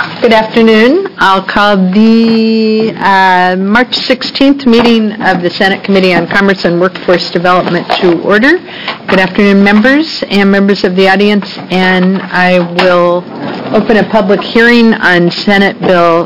Good afternoon. I'll call the March 16th meeting of the Senate Committee on Commerce and Workforce Development to order. Good afternoon, members and members of the audience, and I will open a public hearing on Senate Bill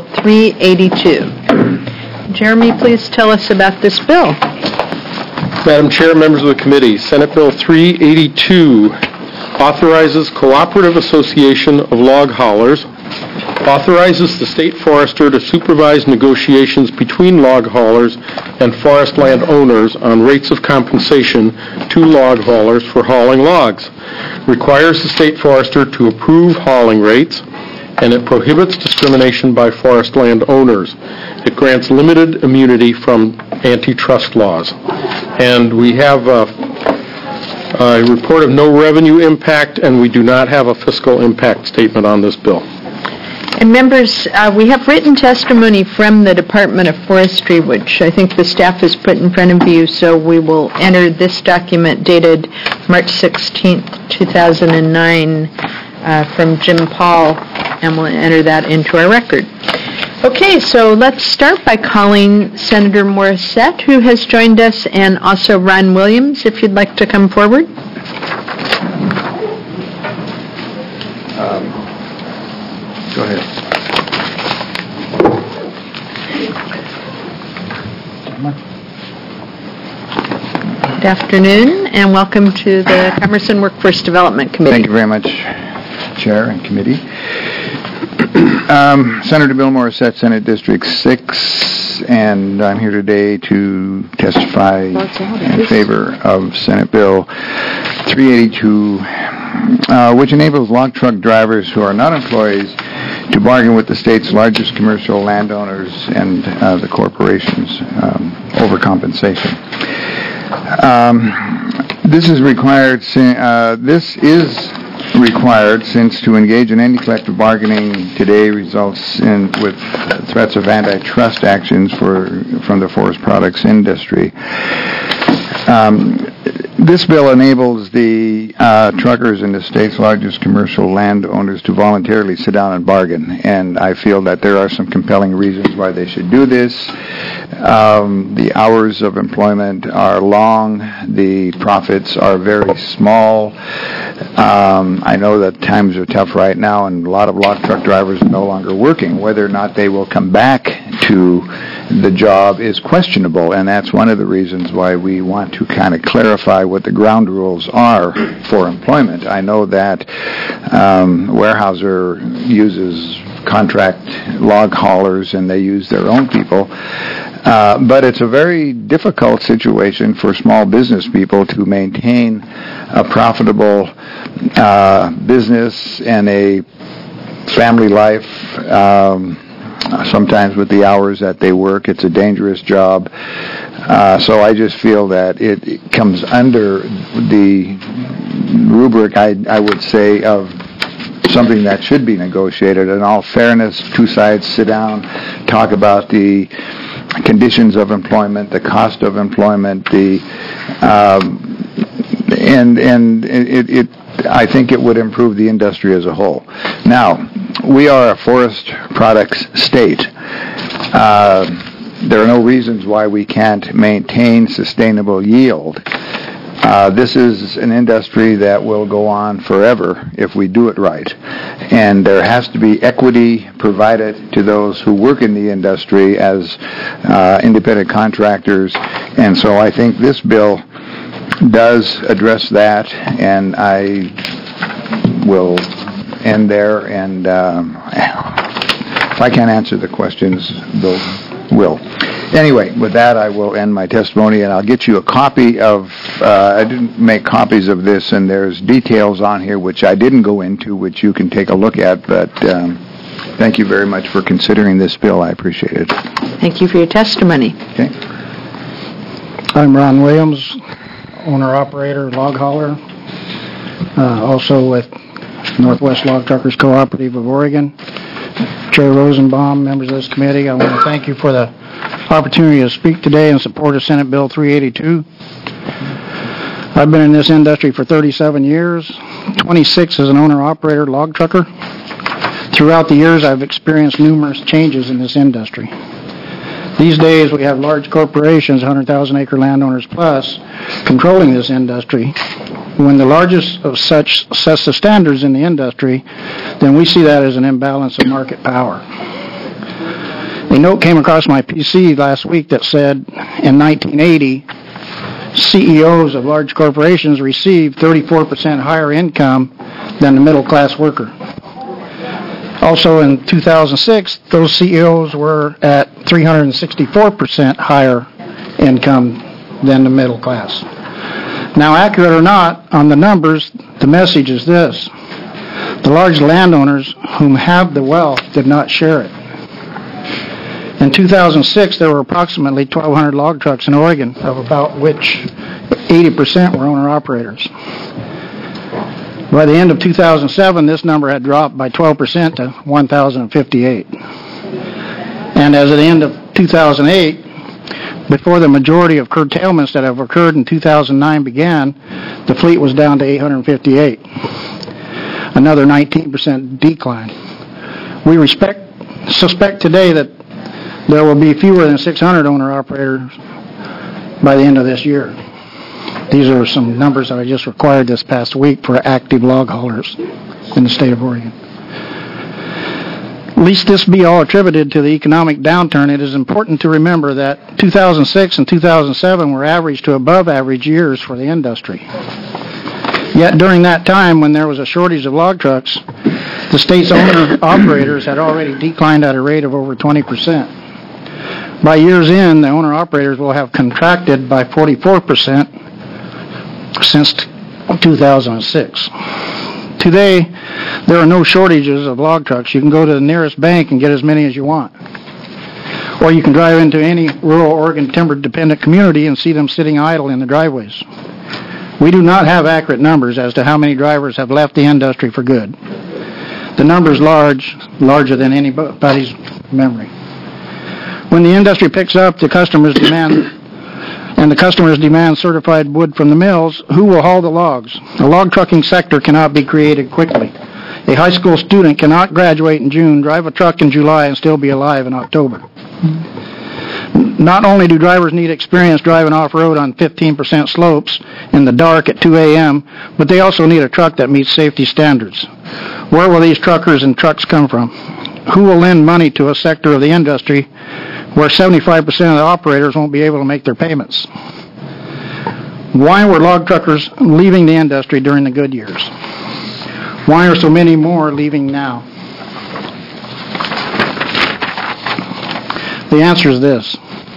382. Jeremy, please tell us about this bill. Madam Chair, members of the committee, Senate Bill 382 authorizes Cooperative Association of Log Haulers, authorizes the state forester to supervise negotiations between log haulers and forest land owners on rates of compensation to log haulers for hauling logs, requires the state forester to approve hauling rates, and it prohibits discrimination by forest land owners. It grants limited immunity from antitrust laws. And we have a report of no revenue impact, and we do not have a fiscal impact statement on this bill. And members, we have written testimony from the Department of Forestry, which I think the staff has put in front of you, so we will enter this document dated March 16th, 2009, from Jim Paul, and we'll enter that into our record. Okay, so let's start by calling Senator Morissette, who has joined us, and also Ron Williams, if you'd like to come forward. Go ahead. Good afternoon, and welcome to the Commerce and Workforce Development Committee. Thank you very much, Chair and Committee. Senator Bill Morissette, Senate District 6, and I'm here today to testify in favor of Senate Bill 382, which enables log truck drivers who are not employees to bargain with the state's largest commercial landowners and the corporations over compensation. This is required since to engage in any collective bargaining today results with threats of antitrust actions from the forest products industry. This bill enables the truckers in the state's largest commercial landowners to voluntarily sit down and bargain, and I feel that there are some compelling reasons why they should do this. The hours of employment are long. The profits are very small. I know that times are tough right now, and a lot of log truck drivers are no longer working. Whether or not they will come back to the job is questionable, and that's one of the reasons why we want to kind of clarify what the ground rules are for employment. I know that Weyerhaeuser uses contract log haulers, and they use their own people. But it's a very difficult situation for small business people to maintain a profitable business and a family life. Sometimes with the hours that they work, it's a dangerous job. So I just feel that it comes under the rubric, I would say, of something that should be negotiated. In all fairness, two sides sit down, talk about the conditions of employment, the cost of employment, I think it would improve the industry as a whole. Now, we are a forest products state. There are no reasons why we can't maintain sustainable yield. This is an industry that will go on forever if we do it right. And there has to be equity provided to those who work in the industry as independent contractors. And so I think this bill does address that, and I will end there. And if I can't answer the questions, Bill will. Anyway, with that, I will end my testimony, and I'll get you a copy of, I didn't make copies of this, and there's details on here which I didn't go into, which you can take a look at, but thank you very much for considering this bill. I appreciate it. Thank you for your testimony. Okay. I'm Ron Williams, owner-operator, log hauler, also with Northwest Log Truckers Cooperative of Oregon. Chair Rosenbaum, members of this committee, I want to thank you for the opportunity to speak today in support of Senate Bill 382. I've been in this industry for 37 years, 26 as an owner-operator log trucker. Throughout the years, I've experienced numerous changes in this industry. These days, we have large corporations, 100,000-acre landowners plus, controlling this industry. When the largest of such sets the standards in the industry, then we see that as an imbalance of market power. A note came across my PC last week that said, in 1980, CEOs of large corporations received 34% higher income than the middle-class worker. Also in 2006, those CEOs were at 364% higher income than the middle class. Now, accurate or not, on the numbers, the message is this. The large landowners whom have the wealth did not share it. In 2006, there were approximately 1,200 log trucks in Oregon, of about which 80% were owner-operators. By the end of 2007, this number had dropped by 12% to 1,058. And as at the end of 2008, before the majority of curtailments that have occurred in 2009 began, the fleet was down to 858, another 19% decline. We suspect today that there will be fewer than 600 owner-operators by the end of this year. These are some numbers that I just acquired this past week for active log haulers in the state of Oregon. Lest this be all attributed to the economic downturn, it is important to remember that 2006 and 2007 were average to above average years for the industry. Yet during that time, when there was a shortage of log trucks, the state's owner-operators had already declined at a rate of over 20%. By year's end, the owner-operators will have contracted by 44% since 2006. Today, there are no shortages of log trucks. You can go to the nearest bank and get as many as you want. Or you can drive into any rural Oregon timber-dependent community and see them sitting idle in the driveways. We do not have accurate numbers as to how many drivers have left the industry for good. The number is larger than anybody's memory. When the industry picks up, the customers demand certified wood from the mills. Who will haul the logs? The log trucking sector cannot be created quickly. A high school student cannot graduate in June, drive a truck in July, and still be alive in October. Not only do drivers need experience driving off-road on 15% slopes in the dark at 2 a.m., but they also need a truck that meets safety standards. Where will these truckers and trucks come from? Who will lend money to a sector of the industry where 75% of the operators won't be able to make their payments? Why were log truckers leaving the industry during the good years? Why are so many more leaving now? The answer is this.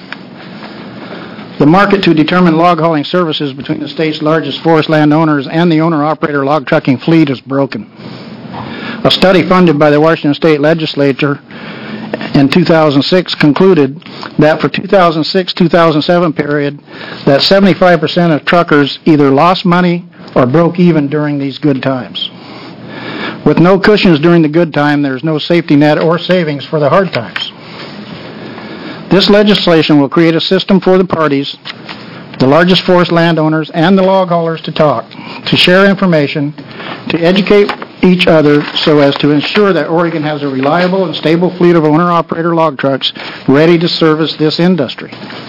The market to determine log hauling services between the state's largest forest landowners and the owner-operator log trucking fleet is broken. A study funded by the Washington State Legislature in 2006 concluded that for 2006-2007 period, that 75% of truckers either lost money or broke even during these good times. With no cushions during the good time, there's no safety net or savings for the hard times. This legislation will create a system for the parties, the largest forest landowners, and the log haulers to talk, to share information, to educate each other so as to ensure that Oregon has a reliable and stable fleet of owner-operator log trucks ready to service this industry.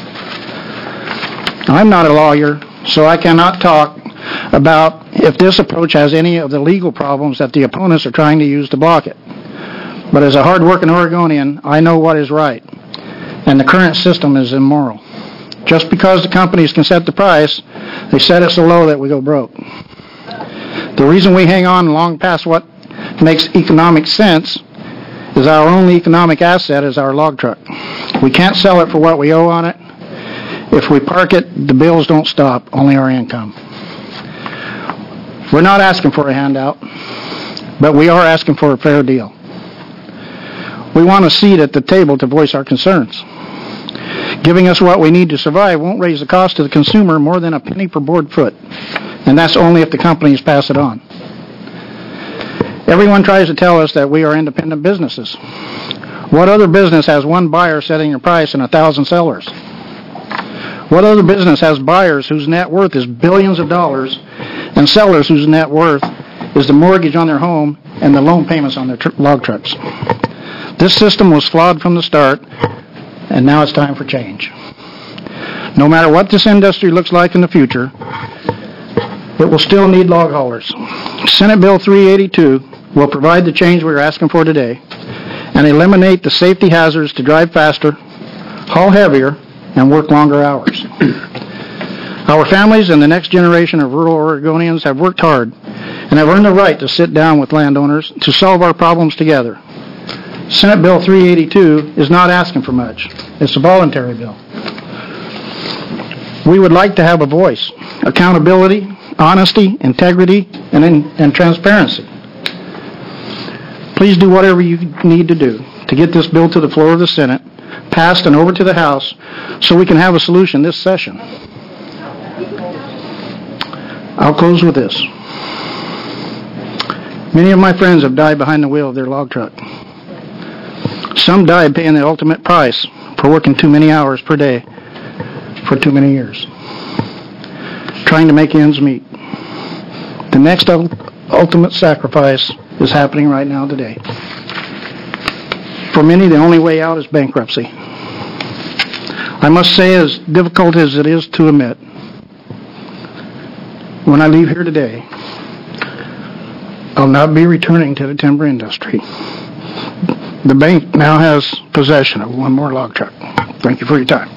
I'm not a lawyer, so I cannot talk about if this approach has any of the legal problems that the opponents are trying to use to block it. But as a hard-working Oregonian, I know what is right, and the current system is immoral. Just because the companies can set the price, they set it so low that we go broke. The reason we hang on long past what makes economic sense is our only economic asset is our log truck. We can't sell it for what we owe on it. If we park it, the bills don't stop, only our income. We're not asking for a handout, but we are asking for a fair deal. We want a seat at the table to voice our concerns. Giving us what we need to survive won't raise the cost to the consumer more than a penny per board foot, and that's only if the companies pass it on. Everyone tries to tell us that we are independent businesses. What other business has one buyer setting a price and 1,000 sellers? What other business has buyers whose net worth is billions of dollars and sellers whose net worth is the mortgage on their home and the loan payments on their log trucks. This system was flawed from the start, and now it's time for change. No matter what this industry looks like in the future, it will still need log haulers. Senate Bill 382 will provide the change we are asking for today and eliminate the safety hazards to drive faster, haul heavier, and work longer hours. Our families and the next generation of rural Oregonians have worked hard and have earned the right to sit down with landowners to solve our problems together. Senate Bill 382 is not asking for much. It's a voluntary bill. We would like to have a voice, accountability, honesty, integrity, and transparency. Please do whatever you need to do to get this bill to the floor of the Senate, passed and over to the House, so we can have a solution this session. I'll close with this. Many of my friends have died behind the wheel of their log truck. Some died paying the ultimate price for working too many hours per day for too many years, trying to make ends meet. The next ultimate sacrifice is happening right now today. For many, the only way out is bankruptcy. I must say, as difficult as it is to admit, when I leave here today, I'll not be returning to the timber industry. The bank now has possession of one more log truck. Thank you for your time.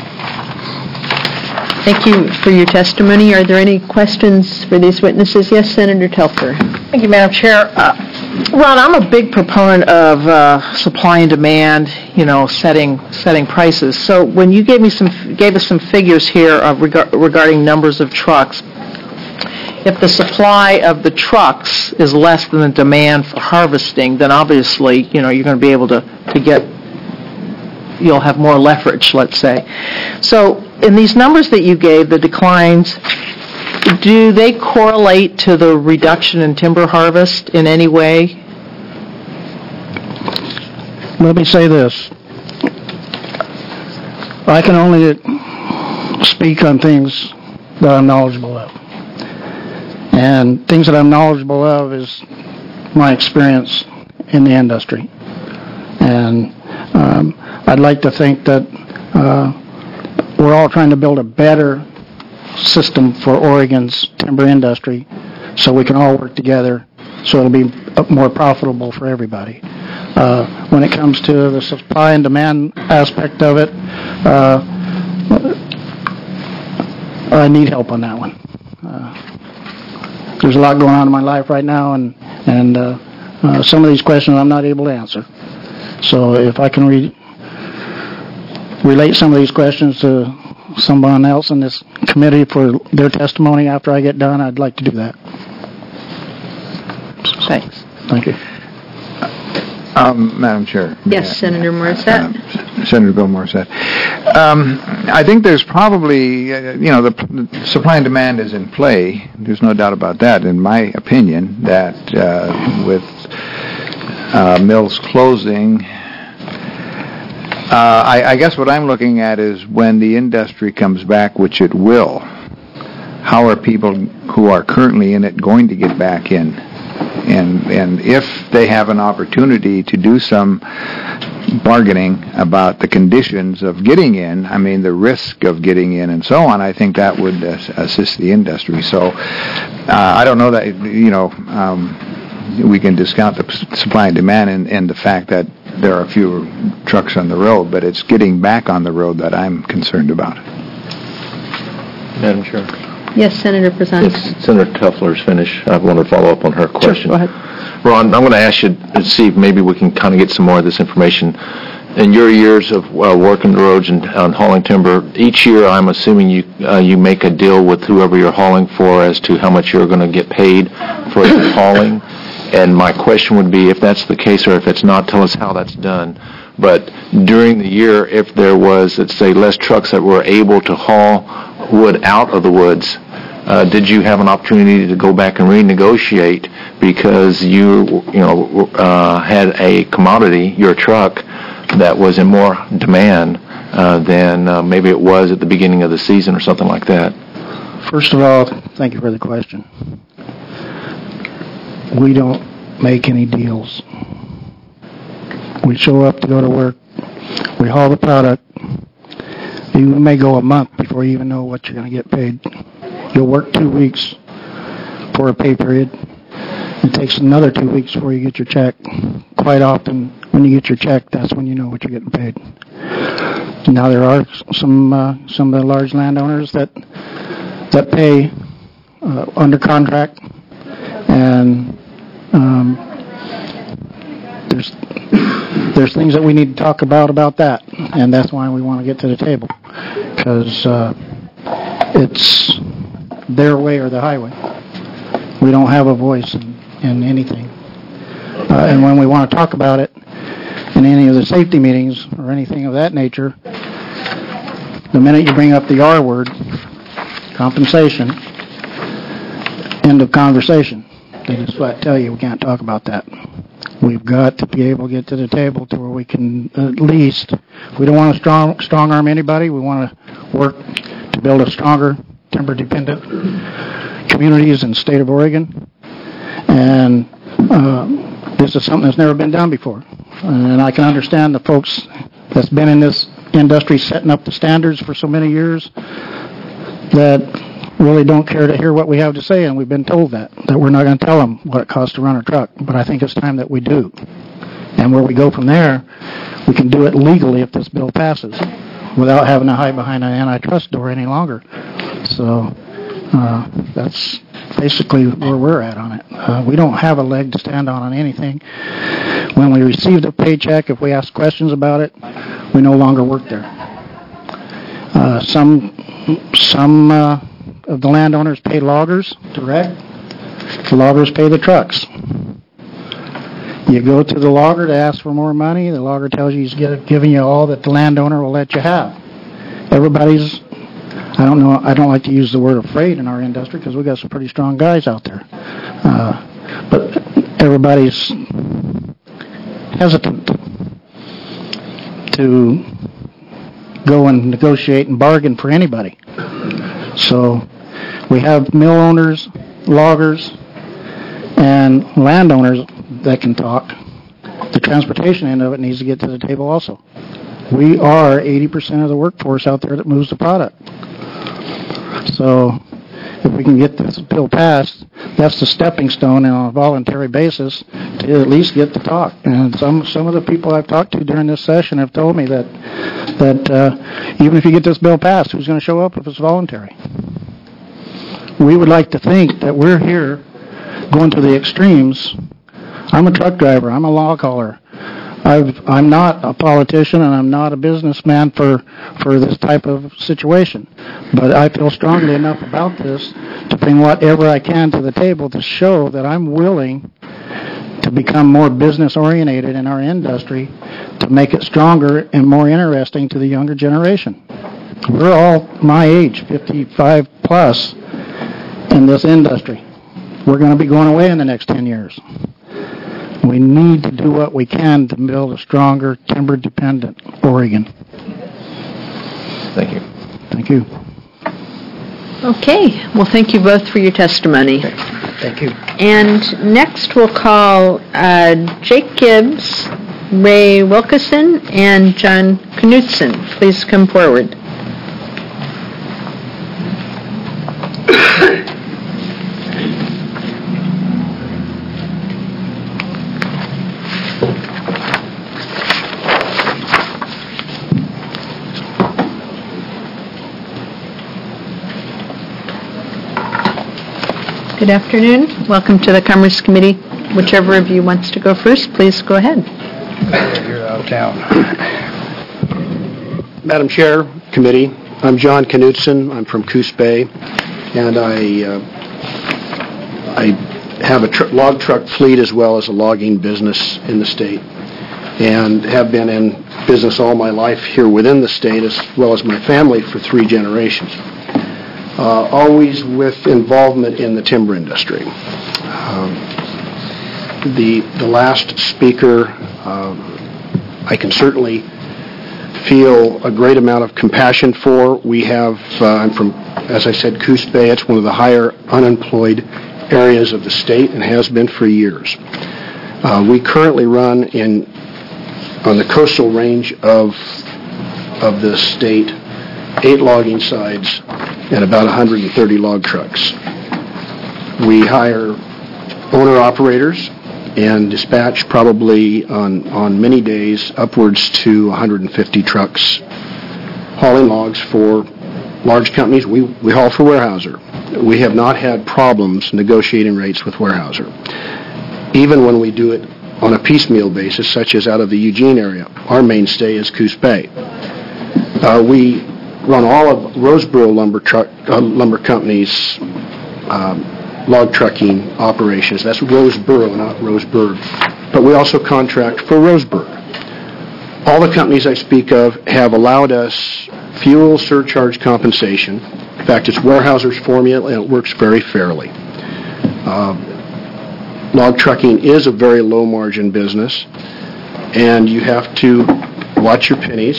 Thank you for your testimony. Are there any questions for these witnesses? Yes, Senator Telfer. Thank you, Madam Chair. Ron, I'm a big proponent of supply and demand, setting prices. So when you gave us some figures here regarding numbers of trucks, if the supply of the trucks is less than the demand for harvesting, then obviously, you're going to be able to you'll have more leverage, let's say. So in these numbers that you gave, the declines, do they correlate to the reduction in timber harvest in any way? Let me say this. I can only speak on things that I'm knowledgeable of. And things that I'm knowledgeable of is my experience in the industry. And I'd like to think that we're all trying to build a better system for Oregon's timber industry so we can all work together so it'll be more profitable for everybody. When it comes to the supply and demand aspect of it, I need help on that one. There's a lot going on in my life right now, and some of these questions I'm not able to answer. So if I can relate some of these questions to someone else in this committee for their testimony after I get done, I'd like to do that. Thanks. Thank you. Madam Chair. Yes, Senator Morissette. Senator Bill Morissette. I think there's probably, the supply and demand is in play. There's no doubt about that, in my opinion, that with mills closing, I guess what I'm looking at is when the industry comes back, which it will, how are people who are currently in it going to get back in? And if they have an opportunity to do some bargaining about the conditions of getting in, the risk of getting in and so on, I think that would assist the industry. So I don't know that, we can discount the supply and demand and the fact that there are fewer trucks on the road, but it's getting back on the road that I'm concerned about. Madam Chair. Yes, Senator Prezant. If Senator Telfler's finished, I want to follow up on her question. Sure, go ahead. Ron, I'm going to ask you to see if maybe we can kind of get some more of this information. In your years of working the roads and hauling timber, each year I'm assuming you make a deal with whoever you're hauling for as to how much you're going to get paid for your hauling. And my question would be, if that's the case or if it's not, tell us how that's done. But during the year, if there was, let's say, less trucks that were able to haul wood out of the woods, did you have an opportunity to go back and renegotiate because you had a commodity, your truck, that was in more demand than maybe it was at the beginning of the season or something like that? First of all, thank you for the question. we don't make any deals. We show up to go to work. We haul the product. You may go a month before you even know what you're going to get paid. You'll work 2 weeks for a pay period. It takes another 2 weeks before you get your check. Quite often, when you get your check, that's when you know what you're getting paid. Now, there are some of the large landowners that pay under contract, and there's things that we need to talk about that, and that's why we want to get to the table, because it's their way or the highway. We don't have a voice in anything, and when we want to talk about it in any of the safety meetings or anything of that nature, the minute you bring up the R word, compensation, end of conversation. They just flat tell you we can't talk about that. We've got to be able to get to the table to where we can at least, we don't want to strong arm anybody. We want to work to build a stronger timber-dependent communities in the state of Oregon. And this is something that's never been done before. And I can understand the folks that's been in this industry setting up the standards for so many years that really don't care to hear what we have to say, and we've been told that we're not going to tell them what it costs to run a truck. But I think it's time that we do. And where we go from there, we can do it legally if this bill passes without having to hide behind an antitrust door any longer. So that's basically where we're at on it. We don't have a leg to stand on anything. When we receive the paycheck, if we ask questions about it, we no longer work there. Some of the landowners pay loggers direct. The loggers pay the trucks. You go to the logger to ask for more money. The logger tells you he's giving you all that the landowner will let you have. Everybody's, I don't like to use the word afraid in our industry because we've got some pretty strong guys out there. But everybody's hesitant to go and negotiate and bargain for anybody. So we have mill owners, loggers, and landowners that can talk. The transportation end of it needs to get to the table also. We are 80% of the workforce out there that moves the product. So if we can get this bill passed, that's the stepping stone on a voluntary basis to at least get the talk. And some of the people I've talked to during this session have told me that even if you get this bill passed, who's going to show up if it's voluntary? We would like to think that we're here going to the extremes. I'm a truck driver. I'm a log hauler. I'm not a politician and I'm not a businessman for this type of situation. But I feel strongly enough about this to bring whatever I can to the table to show that I'm willing to become more business-oriented in our industry to make it stronger and more interesting to the younger generation. We're all my age, 55 plus, in this industry. We're going to be going away in the next 10 years. We need to do what we can to build a stronger, timber-dependent Oregon. Thank you. Thank you. Okay. Well, thank you both for your testimony. Thank you. And next we'll call Jake Gibbs, Ray Wilkeson, and John Knutson. Please come forward. Good afternoon. Welcome to the Commerce Committee. Whichever of you wants to go first, please go ahead. You're out of town. Madam Chair, Committee, I'm John Knutson. I'm from Coos Bay, and I have a log truck fleet as well as a logging business in the state, and have been in business all my life here within the state as well as my family for 3 generations. Always with involvement in the timber industry. The last speaker, I can certainly feel a great amount of compassion for. We have, I'm from, as I said, Coos Bay. It's one of the higher unemployed areas of the state and has been for years. We currently run on the coastal range of the state 8 logging sites and about 130 log trucks. We hire owner-operators and dispatch probably on many days upwards to 150 trucks hauling logs for large companies. We haul for Weyerhaeuser. We have not had problems negotiating rates with Weyerhaeuser. Even when we do it on a piecemeal basis, such as out of the Eugene area, our mainstay is Coos Bay. We run all of Roseboro Lumber Company's log trucking operations. That's Roseboro, not Roseburg. But we also contract for Roseburg. All the companies I speak of have allowed us fuel surcharge compensation. In fact, it's Weyerhaeuser's formula, and it works very fairly. Log trucking is a very low-margin business, and you have to watch your pennies,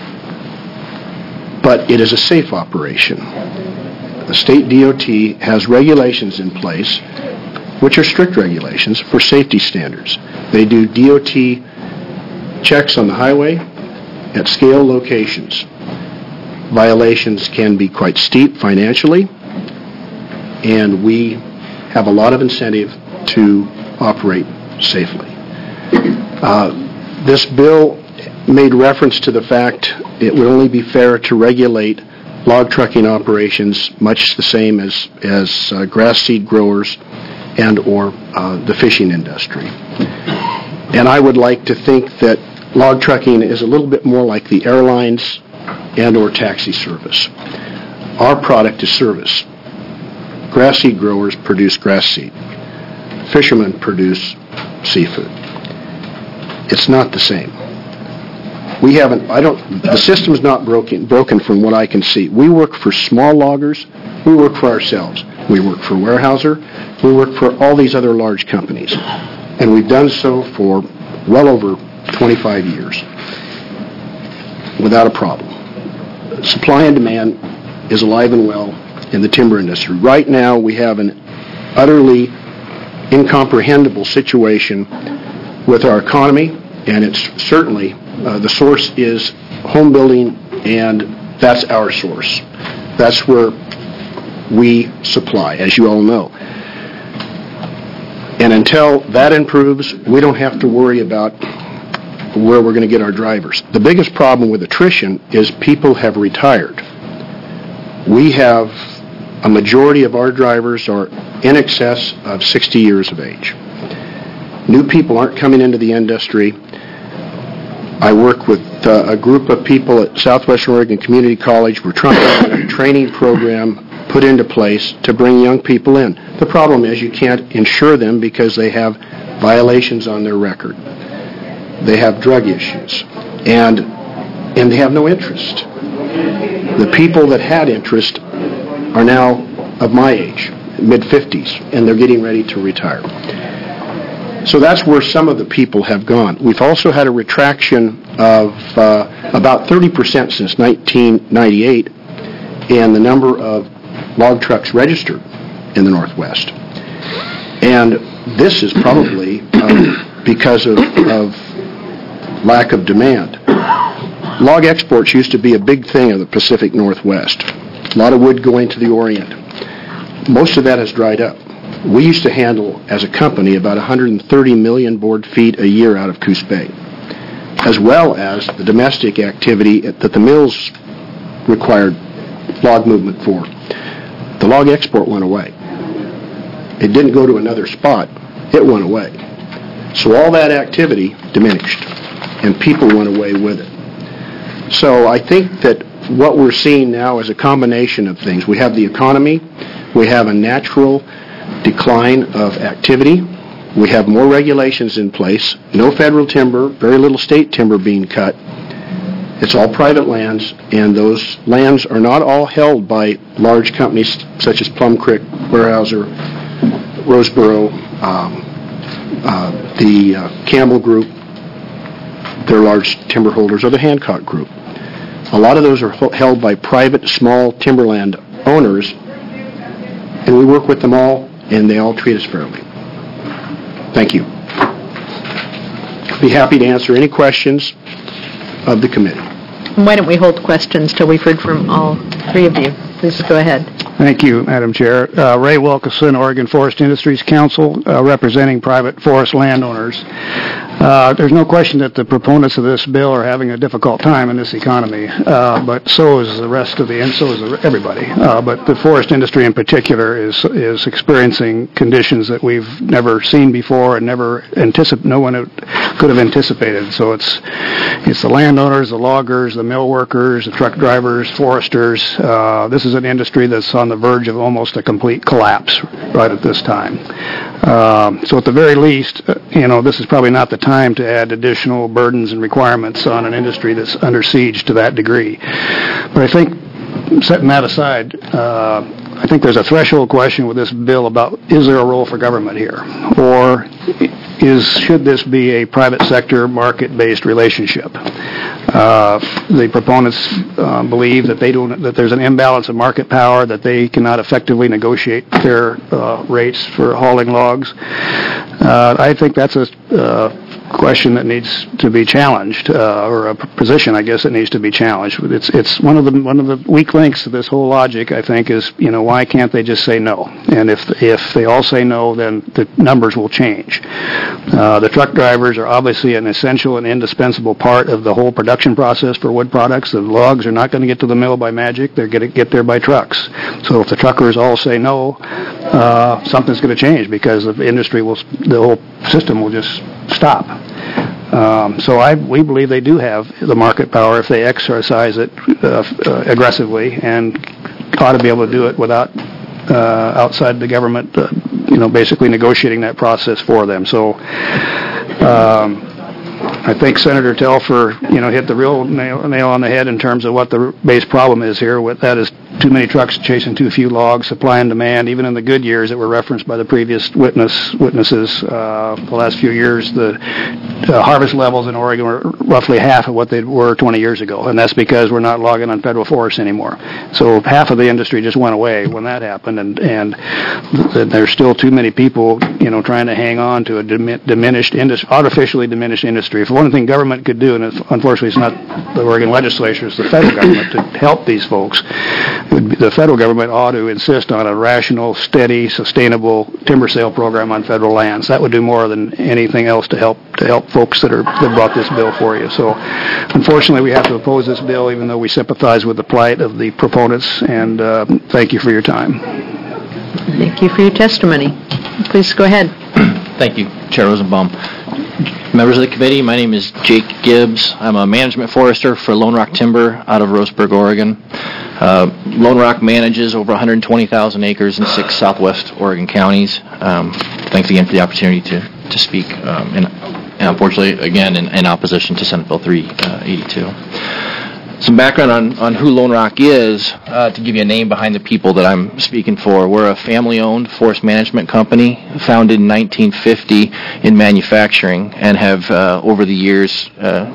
but it is a safe operation. The state DOT has regulations in place, which are strict regulations for safety standards. They do DOT checks on the highway at scale locations. Violations can be quite steep financially, and we have a lot of incentive to operate safely. This bill made reference to the fact it would only be fair to regulate log trucking operations much the same as grass seed growers and or the fishing industry. And I would like to think that log trucking is a little bit more like the airlines and or taxi service. Our product is service. Grass seed growers produce grass seed. Fishermen produce seafood. It's not the same. The system's not broken from what I can see. We work for small loggers. We work for ourselves. We work for Weyerhaeuser. We work for all these other large companies. And we've done so for well over 25 years without a problem. Supply and demand is alive and well in the timber industry. Right now, we have an utterly incomprehensible situation with our economy, and it's certainly the source is home building, and that's our source. That's where we supply, as you all know. And until that improves, we don't have to worry about where we're going to get our drivers. The biggest problem with attrition is people have retired. We have a majority of our drivers are in excess of 60 years of age. New people aren't coming into the industry. I work with a group of people at Southwestern Oregon Community College. We're trying to get a training program put into place to bring young people in. The problem is you can't insure them because they have violations on their record. They have drug issues, and they have no interest. The people that had interest are now of my age, mid-50s, and they're getting ready to retire. So that's where some of the people have gone. We've also had a retraction of about 30% since 1998 in the number of log trucks registered in the Northwest. And this is probably because of lack of demand. Log exports used to be a big thing in the Pacific Northwest. A lot of wood going to the Orient. Most of that has dried up. We used to handle, as a company, about 130 million board feet a year out of Coos Bay, as well as the domestic activity that the mills required log movement for. The log export went away. It didn't go to another spot. It went away. So all that activity diminished, and people went away with it. So I think that what we're seeing now is a combination of things. We have the economy. We have a natural decline of activity. We have more regulations in place. No federal timber, very little state timber being cut. It's all private lands, and those lands are not all held by large companies such as Plum Creek, Weyerhaeuser, Roseboro, the Campbell Group, their large timber holders, or the Hancock Group. A lot of those are held by private small timberland owners, and we work with them all and they all treat us fairly. Thank you. I'll be happy to answer any questions of the committee. Why don't we hold questions till we've heard from all three of you? Please go ahead. Thank you, Madam Chair. Ray Wilkeson, Oregon Forest Industries Council, representing private forest landowners. There's no question that the proponents of this bill are having a difficult time in this economy, but so is the rest of and so is everybody. But the forest industry in particular is experiencing conditions that we've never seen before and no one could have anticipated. So it's the landowners, the loggers, the mill workers, the truck drivers, foresters. This is an industry that's on the verge of almost a complete collapse right at this time. So at the very least, this is probably not the time to add additional burdens and requirements on an industry that's under siege to that degree. But I think, setting that aside, I think there's a threshold question with this bill about, is there a role for government here? Or should this be a private sector market-based relationship? The proponents believe that there's an imbalance of market power, that they cannot effectively negotiate fair rates for hauling logs. I think that's a question that needs to be challenged, or a position, I guess, that needs to be challenged. It's one of the weak links of this whole logic, I think, is why can't they just say no? And if they all say no, then the numbers will change. The truck drivers are obviously an essential and indispensable part of the whole production process for wood products. The logs are not going to get to the mill by magic; they're going to get there by trucks. So if the truckers all say no, something's going to change because the whole system will just stop. So we believe they do have the market power if they exercise it aggressively, and ought to be able to do it without outside the government, basically negotiating that process for them. So I think Senator Telfer, hit the real nail on the head in terms of what the base problem is here. That is too many trucks chasing too few logs, supply and demand. Even in the good years that were referenced by the previous witnesses, the last few years, the harvest levels in Oregon were roughly half of what they were 20 years ago, and that's because we're not logging on federal forests anymore. So half of the industry just went away when that happened, and there's still too many people, trying to hang on to a artificially diminished industry. If one thing government could do, and unfortunately it's not the Oregon legislature, it's the federal government to help these folks. The federal government ought to insist on a rational, steady, sustainable timber sale program on federal lands. That would do more than anything else to help folks that brought this bill for you. So, unfortunately, we have to oppose this bill, even though we sympathize with the plight of the proponents. And thank you for your time. Thank you for your testimony. Please go ahead. Thank you, Chair Rosenbaum. Members of the committee, my name is Jake Gibbs. I'm a management forester for Lone Rock Timber out of Roseburg, Oregon. Lone Rock manages over 120,000 acres in 6 southwest Oregon counties. Thanks again for the opportunity to speak, and unfortunately, again, in opposition to Senate Bill 382. Some background on who Lone Rock is, to give you a name behind the people that I'm speaking for. We're a family-owned forest management company founded in 1950 in manufacturing, and have over the years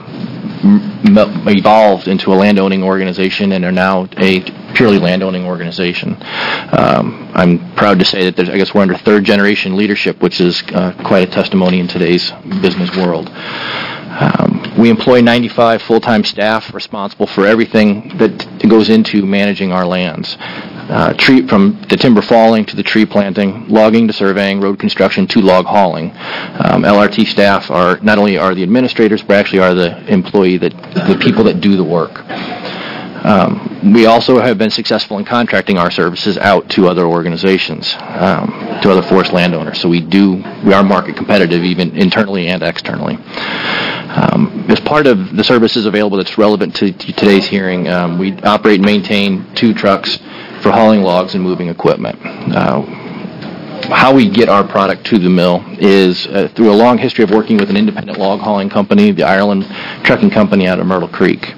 evolved into a landowning organization and are now a purely landowning organization. I'm proud to say that we're under third-generation leadership, which is quite a testimony in today's business world. We employ 95 full-time staff responsible for everything that goes into managing our lands. From the timber falling to the tree planting, logging to surveying, road construction to log hauling. LRT staff are not only are the administrators, but actually are the the people that do the work. We also have been successful in contracting our services out to other organizations, to other forest landowners. So we are market competitive even internally and externally. As part of the services available that's relevant to today's hearing, we operate and maintain 2 trucks for hauling logs and moving equipment. How we get our product to the mill is through a long history of working with an independent log hauling company, the Ireland Trucking Company out of Myrtle Creek.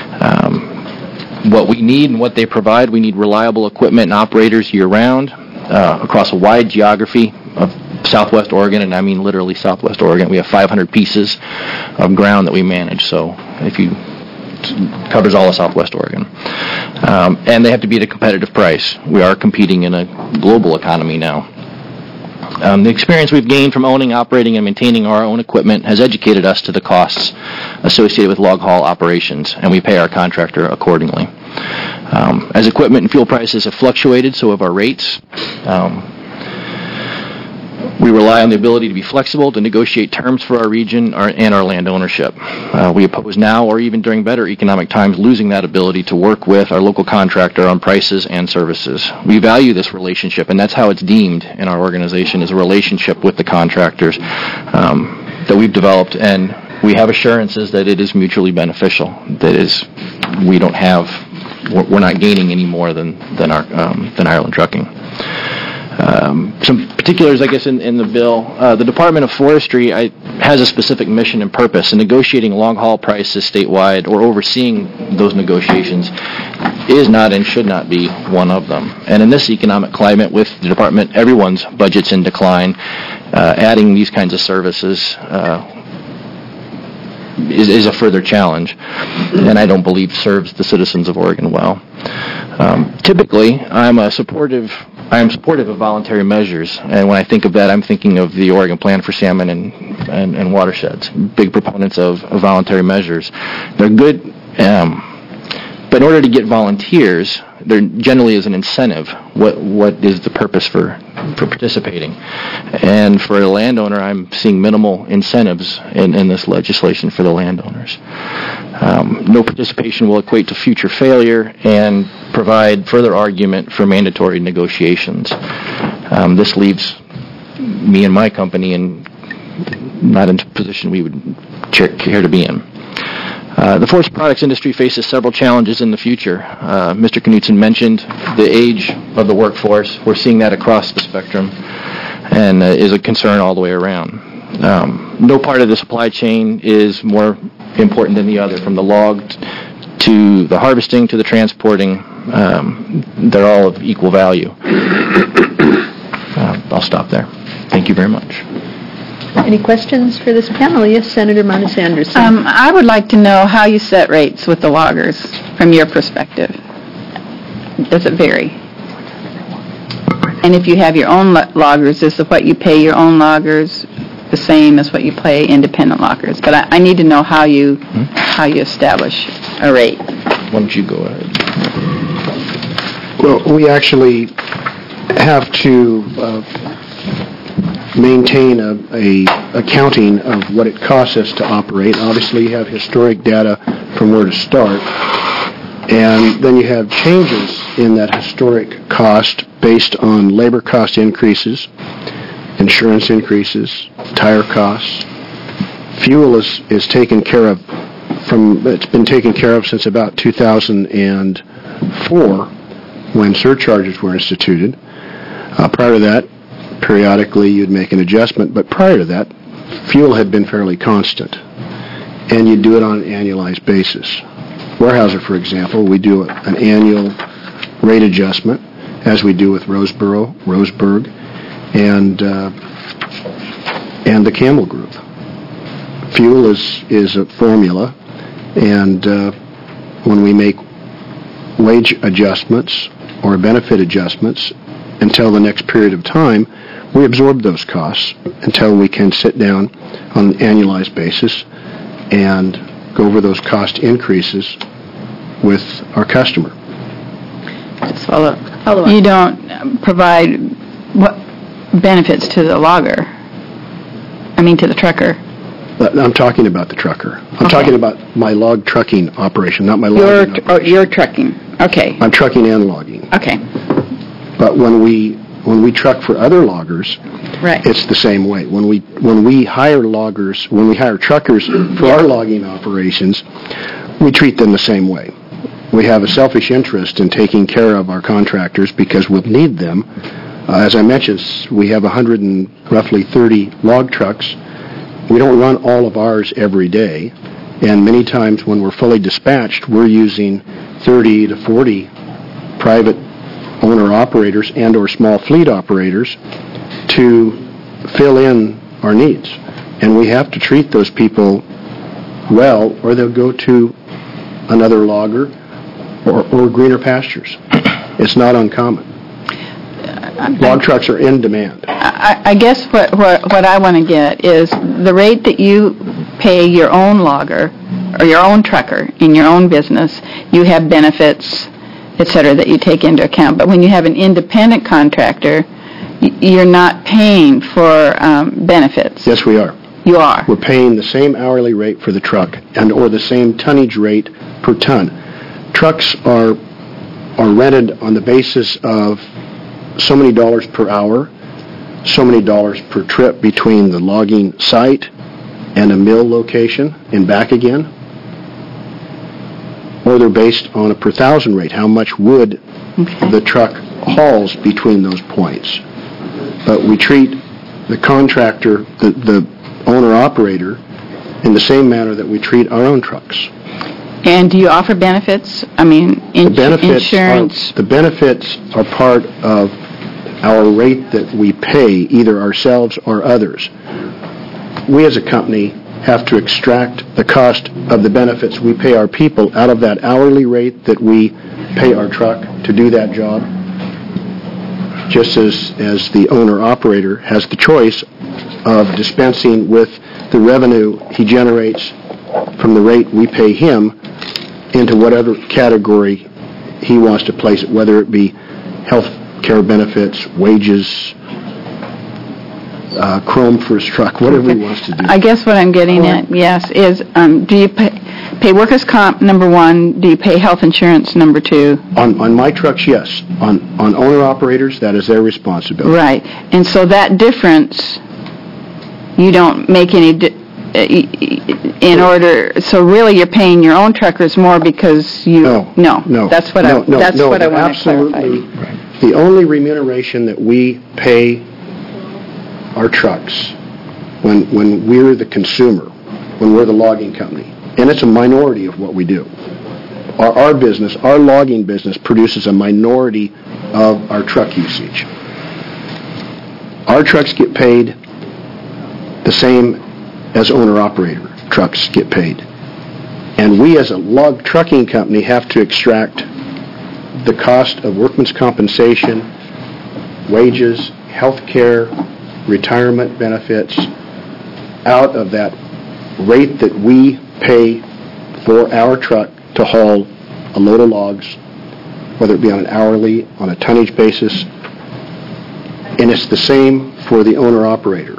What we need and what they provide, we need reliable equipment and operators year-round across a wide geography of southwest Oregon, and I mean literally southwest Oregon. We have 500 pieces of ground that we manage, so covers all of southwest Oregon. And they have to be at a competitive price. We are competing in a global economy now. The experience we've gained from owning, operating, and maintaining our own equipment has educated us to the costs associated with log haul operations, and we pay our contractor accordingly. As equipment and fuel prices have fluctuated, so have our rates. We rely on the ability to be flexible to negotiate terms for our region and our land ownership. We oppose now, or even during better economic times, losing that ability to work with our local contractor on prices and services. We value this relationship, and that's how it's deemed in our organization, is a relationship with the contractors that we've developed, and we have assurances that it is mutually beneficial. That is, we're not gaining any more than Ireland Trucking. Some particulars, I guess, in the bill. The Department of Forestry has a specific mission and purpose, and negotiating log haul prices statewide or overseeing those negotiations is not and should not be one of them. And in this economic climate, with the department, everyone's budget's in decline, adding these kinds of services is a further challenge, and I don't believe serves the citizens of Oregon well. Typically, I am supportive of voluntary measures, and when I think of that, I'm thinking of the Oregon Plan for Salmon and Watersheds. Big proponents of voluntary measures. They're good, but in order to get volunteers, there generally is an incentive. What is the purpose for participating? And for a landowner, I'm seeing minimal incentives in this legislation for the landowners. No participation will equate to future failure and provide further argument for mandatory negotiations. This leaves me and my company not in a position we would care to be in. The forest products industry faces several challenges in the future. Mr. Knutson mentioned the age of the workforce. We're seeing that across the spectrum, and is a concern all the way around. No part of the supply chain is more important than the other, from the log to the harvesting to the transporting. They're all of equal value. I'll stop there. Thank you very much. Any questions for this panel? Yes, Senator Monis Anderson. I would like to know how you set rates with the loggers from your perspective. Does it vary? And if you have your own loggers, is what you pay your own loggers the same as what you pay independent loggers? But I need to know how you establish a rate. Why don't you go ahead? Well, we actually have to maintain a accounting of what it costs us to operate. Obviously, you have historic data from where to start, and then you have changes in that historic cost based on labor cost increases, insurance increases, tire costs. Fuel is taken care of it's been taken care of since about 2004 when surcharges were instituted. Prior to that, periodically you'd make an adjustment, but prior to that, fuel had been fairly constant, and you'd do it on an annualized basis. Weyerhaeuser, for example, we do an annual rate adjustment, as we do with Roseburg, and the Campbell Group. Fuel is a formula, and when we make wage adjustments or benefit adjustments until the next period of time, we absorb those costs until we can sit down on an annualized basis and go over those cost increases with our customer. Follow up. You don't provide what benefits to the logger? I mean, to the trucker. I'm talking about the trucker. I'm talking about my log trucking operation, not my logging operation. You're trucking. Okay. I'm trucking and logging. Okay. But when we truck for other loggers, right, it's the same way. When we hire truckers for our logging operations, we treat them the same way. We have a selfish interest in taking care of our contractors because we'll need them. As I mentioned, we have roughly 30 log trucks. We don't run all of ours every day, and many times when we're fully dispatched, we're using 30 to 40 private owner-operators and or small fleet operators to fill in our needs. And we have to treat those people well, or they'll go to another logger or greener pastures. It's not uncommon. Log trucks are in demand. I guess what I want to get is the rate that you pay your own logger or your own trucker in your own business, you have benefits, et cetera, that you take into account. But when you have an independent contractor, you're not paying for benefits. Yes, we are. You are. We're paying the same hourly rate for the truck or the same tonnage rate per ton. Trucks are rented on the basis of so many dollars per hour, so many dollars per trip between the logging site and a mill location and back again. Or they're based on a per thousand rate, how much wood the truck hauls between those points. But we treat the contractor, the owner-operator, in the same manner that we treat our own trucks. And do you offer benefits? I mean, insurance? The benefits are part of our rate that we pay, either ourselves or others. We as a company have to extract the cost of the benefits we pay our people out of that hourly rate that we pay our truck to do that job, just as the owner-operator has the choice of dispensing with the revenue he generates from the rate we pay him into whatever category he wants to place it, whether it be health care benefits, wages, chrome for his truck, whatever he wants to do. I guess what I'm getting at, yes, is do you pay workers' comp, number one? Do you pay health insurance, number two? On my trucks, yes. On owner-operators, that is their responsibility. Right. And so that difference, you don't make any... so really you're paying your own truckers more because you... No. That's what I want to clarify. The only remuneration that we pay our trucks when we're the consumer, when we're the logging company, and it's a minority of what we do. Our business, our logging business, produces a minority of our truck usage. Our trucks get paid the same as owner-operator trucks get paid. And we as a log trucking company have to extract the cost of workman's compensation, wages, health care, retirement benefits out of that rate that we pay for our truck to haul a load of logs, whether it be on an hourly, on a tonnage basis, and it's the same for the owner-operator.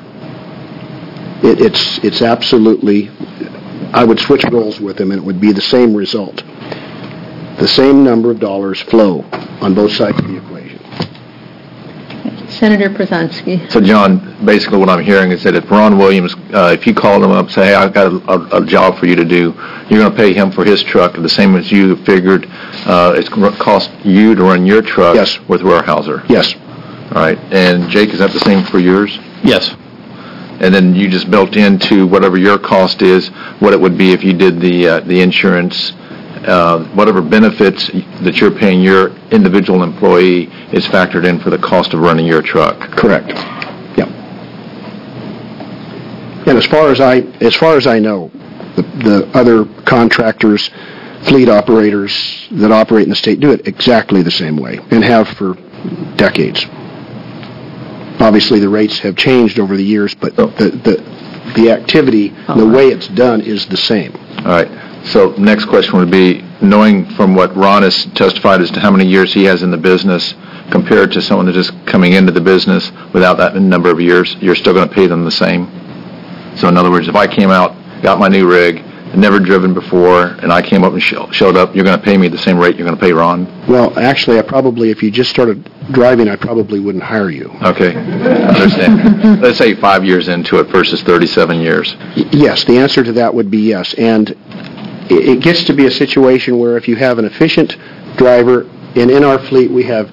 It's absolutely, I would switch roles with them and it would be the same result. The same number of dollars flow on both sides of the equation. Senator Przanski. So, John, basically what I'm hearing is that if Ron Williams, if you called him up and say, hey, I've got a job for you to do, you're going to pay him for his truck the same as you figured it's going to cost you to run your truck with Weyerhaeuser? Yes. All right. And, Jake, is that the same for yours? Yes. And then you just built into whatever your cost is, what it would be if you did the insurance, whatever benefits that you're paying your individual employee is factored in for the cost of running your truck. Correct. Yeah. And as far as I know, the other contractors, fleet operators that operate in the state do it exactly the same way and have for decades. Obviously, the rates have changed over the years, but the activity, the way it's done is the same. All right. So next question would be, knowing from what Ron has testified as to how many years he has in the business compared to someone that is coming into the business without that number of years, you're still going to pay them the same? So in other words, if I came out, got my new rig, never driven before, and I came up and showed up, you're going to pay me the same rate you're going to pay Ron? Well, actually, if you just started driving, I probably wouldn't hire you. Okay. I understand. Let's say 5 years into it versus 37 years. Yes, the answer to that would be yes. And it gets to be a situation where if you have an efficient driver, and in our fleet we have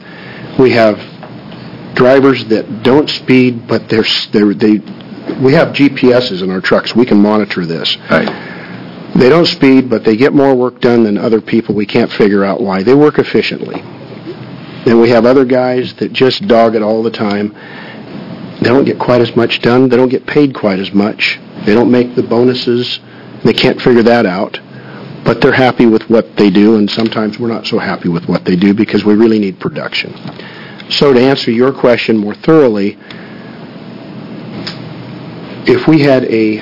drivers that don't speed, but we have GPSs in our trucks. We can monitor this. Right. They don't speed, but they get more work done than other people. We can't figure out why. They work efficiently. And we have other guys that just dog it all the time. They don't get quite as much done. They don't get paid quite as much. They don't make the bonuses. They can't figure that out. But they're happy with what they do, and sometimes we're not so happy with what they do because we really need production. So to answer your question more thoroughly, if we had a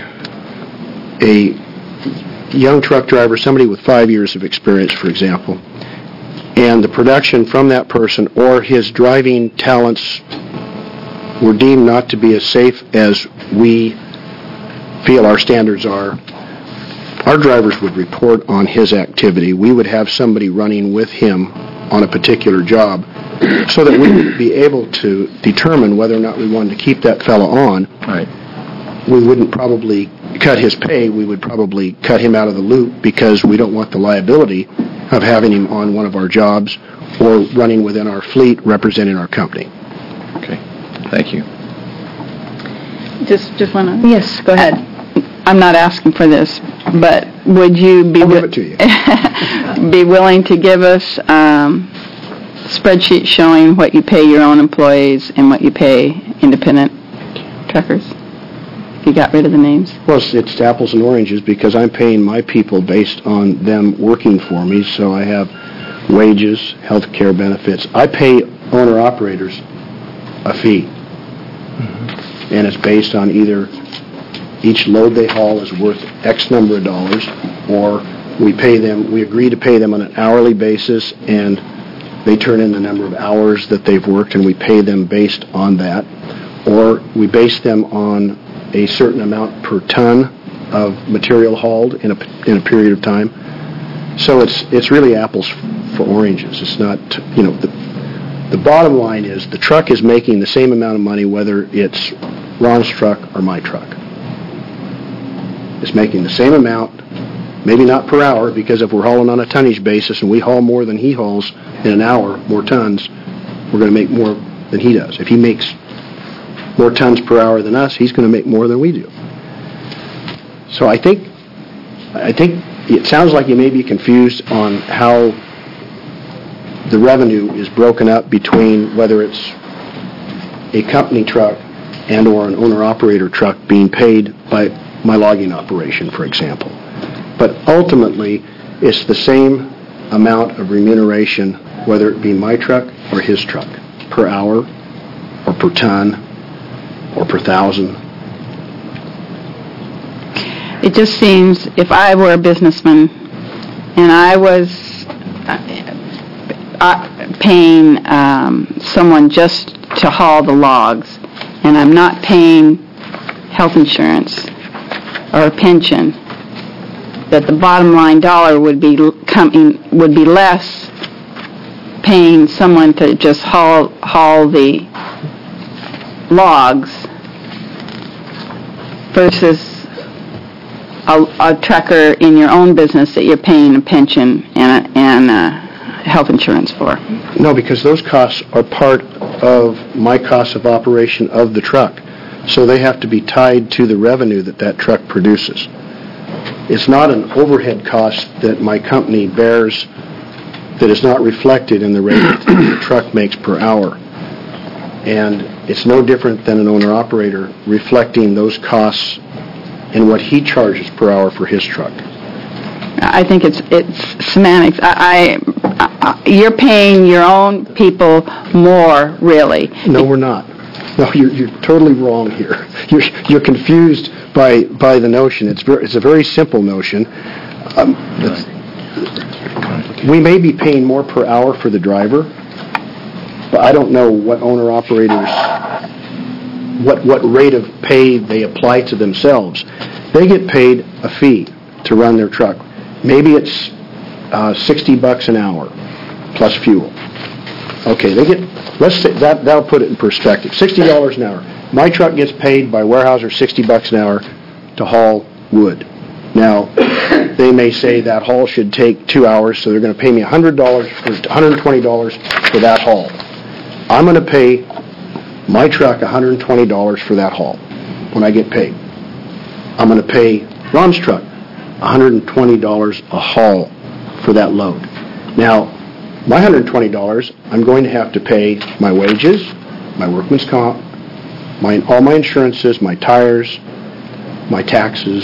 young truck driver, somebody with 5 years of experience, for example, and the production from that person or his driving talents were deemed not to be as safe as we feel our standards are, our drivers would report on his activity. We would have somebody running with him on a particular job so that we would be able to determine whether or not we wanted to keep that fellow on. Right. We wouldn't probably cut his pay. We would probably cut him out of the loop because we don't want the liability of having him on one of our jobs or running within our fleet representing our company. Okay. Thank you. Just want to... Yes, go ahead. I'm not asking for this, but would you be... I'll give it to you. be willing to give us spreadsheet showing what you pay your own employees and what you pay independent truckers? You got rid of the names? Well, it's apples and oranges because I'm paying my people based on them working for me, so I have wages, health care benefits. I pay owner-operators a fee, and it's based on either each load they haul is worth X number of dollars, or we agree to pay them on an hourly basis, and they turn in the number of hours that they've worked, and we pay them based on that, or we base them on a certain amount per ton of material hauled in a period of time. So it's really apples for oranges. It's not, the bottom line is the truck is making the same amount of money whether it's Ron's truck or my truck. It's making the same amount, maybe not per hour, because if we're hauling on a tonnage basis and we haul more than he hauls in an hour, more tons, we're going to make more than he does. If he makes more tons per hour than us, he's going to make more than we do. So I think it sounds like you may be confused on how the revenue is broken up between whether it's a company truck and or an owner-operator truck being paid by my logging operation, for example. But ultimately, it's the same amount of remuneration, whether it be my truck or his truck, per hour or per ton or per thousand. It just seems, if I were a businessman and I was paying someone just to haul the logs, and I'm not paying health insurance or a pension, that the bottom line dollar would be less paying someone to just haul the logs versus a trucker in your own business that you're paying a pension and health insurance for. No, because those costs are part of my cost of operation of the truck. So they have to be tied to the revenue that truck produces. It's not an overhead cost that my company bears that is not reflected in the rate that the truck makes per hour. And it's no different than an owner-operator reflecting those costs in what he charges per hour for his truck. I think it's semantics. You're paying your own people more, really. No, we're not. No, you're totally wrong here. You're confused by the notion. It's a very simple notion. We may be paying more per hour for the driver, but I don't know what owner-operators, what rate of pay they apply to themselves. They get paid a fee to run their truck. Maybe it's $60 an hour plus fuel. Okay, let's say that'll put it in perspective. $60 an hour. My truck gets paid by Weyerhaeuser $60 an hour to haul wood. Now, they may say that haul should take 2 hours, so they're going to pay me $120 for that haul. I'm going to pay my truck $120 for that haul when I get paid. I'm going to pay Ron's truck $120 a haul for that load. Now, my $120, I'm going to have to pay my wages, my workman's comp, all my insurances, my tires, my taxes,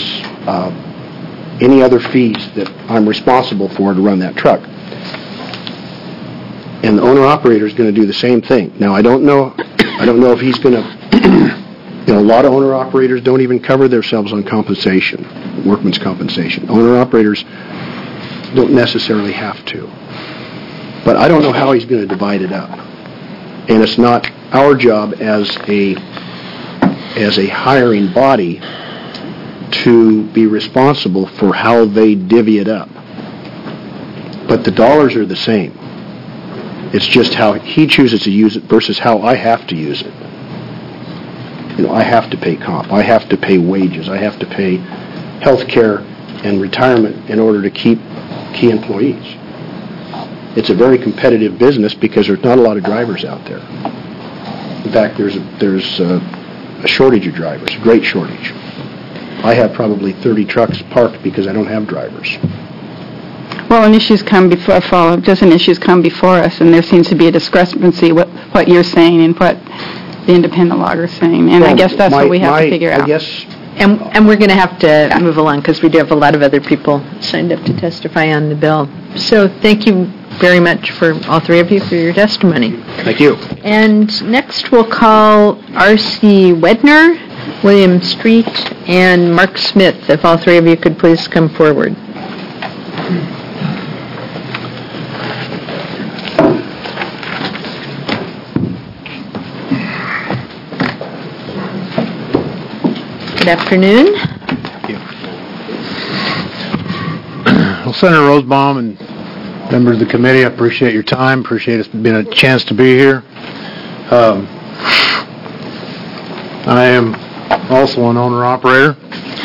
any other fees that I'm responsible for to run that truck. And the owner-operator is going to do the same thing. Now, I don't know if he's going to, a lot of owner-operators don't even cover themselves on compensation, workman's compensation. Owner-operators don't necessarily have to. But I don't know how he's going to divide it up. And it's not our job as a hiring body to be responsible for how they divvy it up. But the dollars are the same. It's just how he chooses to use it versus how I have to use it. I have to pay comp. I have to pay wages. I have to pay health care and retirement in order to keep key employees. It's a very competitive business because there's not a lot of drivers out there. In fact, there's a shortage of drivers, a great shortage. I have probably 30 trucks parked because I don't have drivers. Well, when issues come before issues come before us, and there seems to be a discrepancy with what you're saying and what the independent logger is saying, and I guess that's what we have to figure out. And we're going to have to move along because we do have a lot of other people signed up to testify on the bill. So thank you very much for all three of you for your testimony. Thank you. And next we'll call R.C. Wedner, William Street, and Mark Smith. If all three of you could please come forward. Good afternoon. Thank you. Well, Senator Rosenbaum and members of the committee, I appreciate your time. Appreciate it's been a chance to be here. I am also an owner-operator.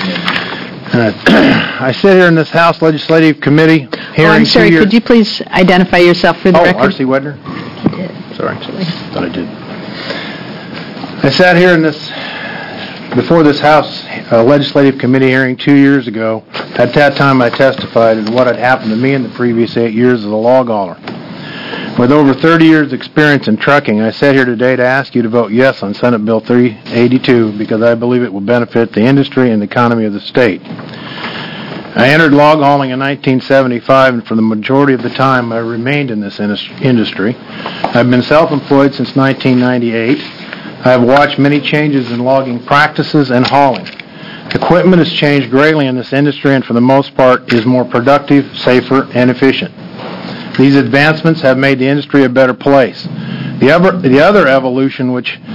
I sit here in this House Legislative Committee hearing. I'm sorry, could you please identify yourself for the record? R.C. Wedner? Sorry, thought I did. I sat here in before this House Legislative Committee hearing 2 years ago. At that time, I testified in what had happened to me in the previous 8 years as a log hauler. With over 30 years' experience in trucking, I sit here today to ask you to vote yes on Senate Bill 382 because I believe it will benefit the industry and the economy of the state. I entered log hauling in 1975, and for the majority of the time, I remained in this industry. I've been self-employed since 1998. I have watched many changes in logging practices and hauling. Equipment has changed greatly in this industry and for the most part is more productive, safer, and efficient. These advancements have made the industry a better place. The other evolution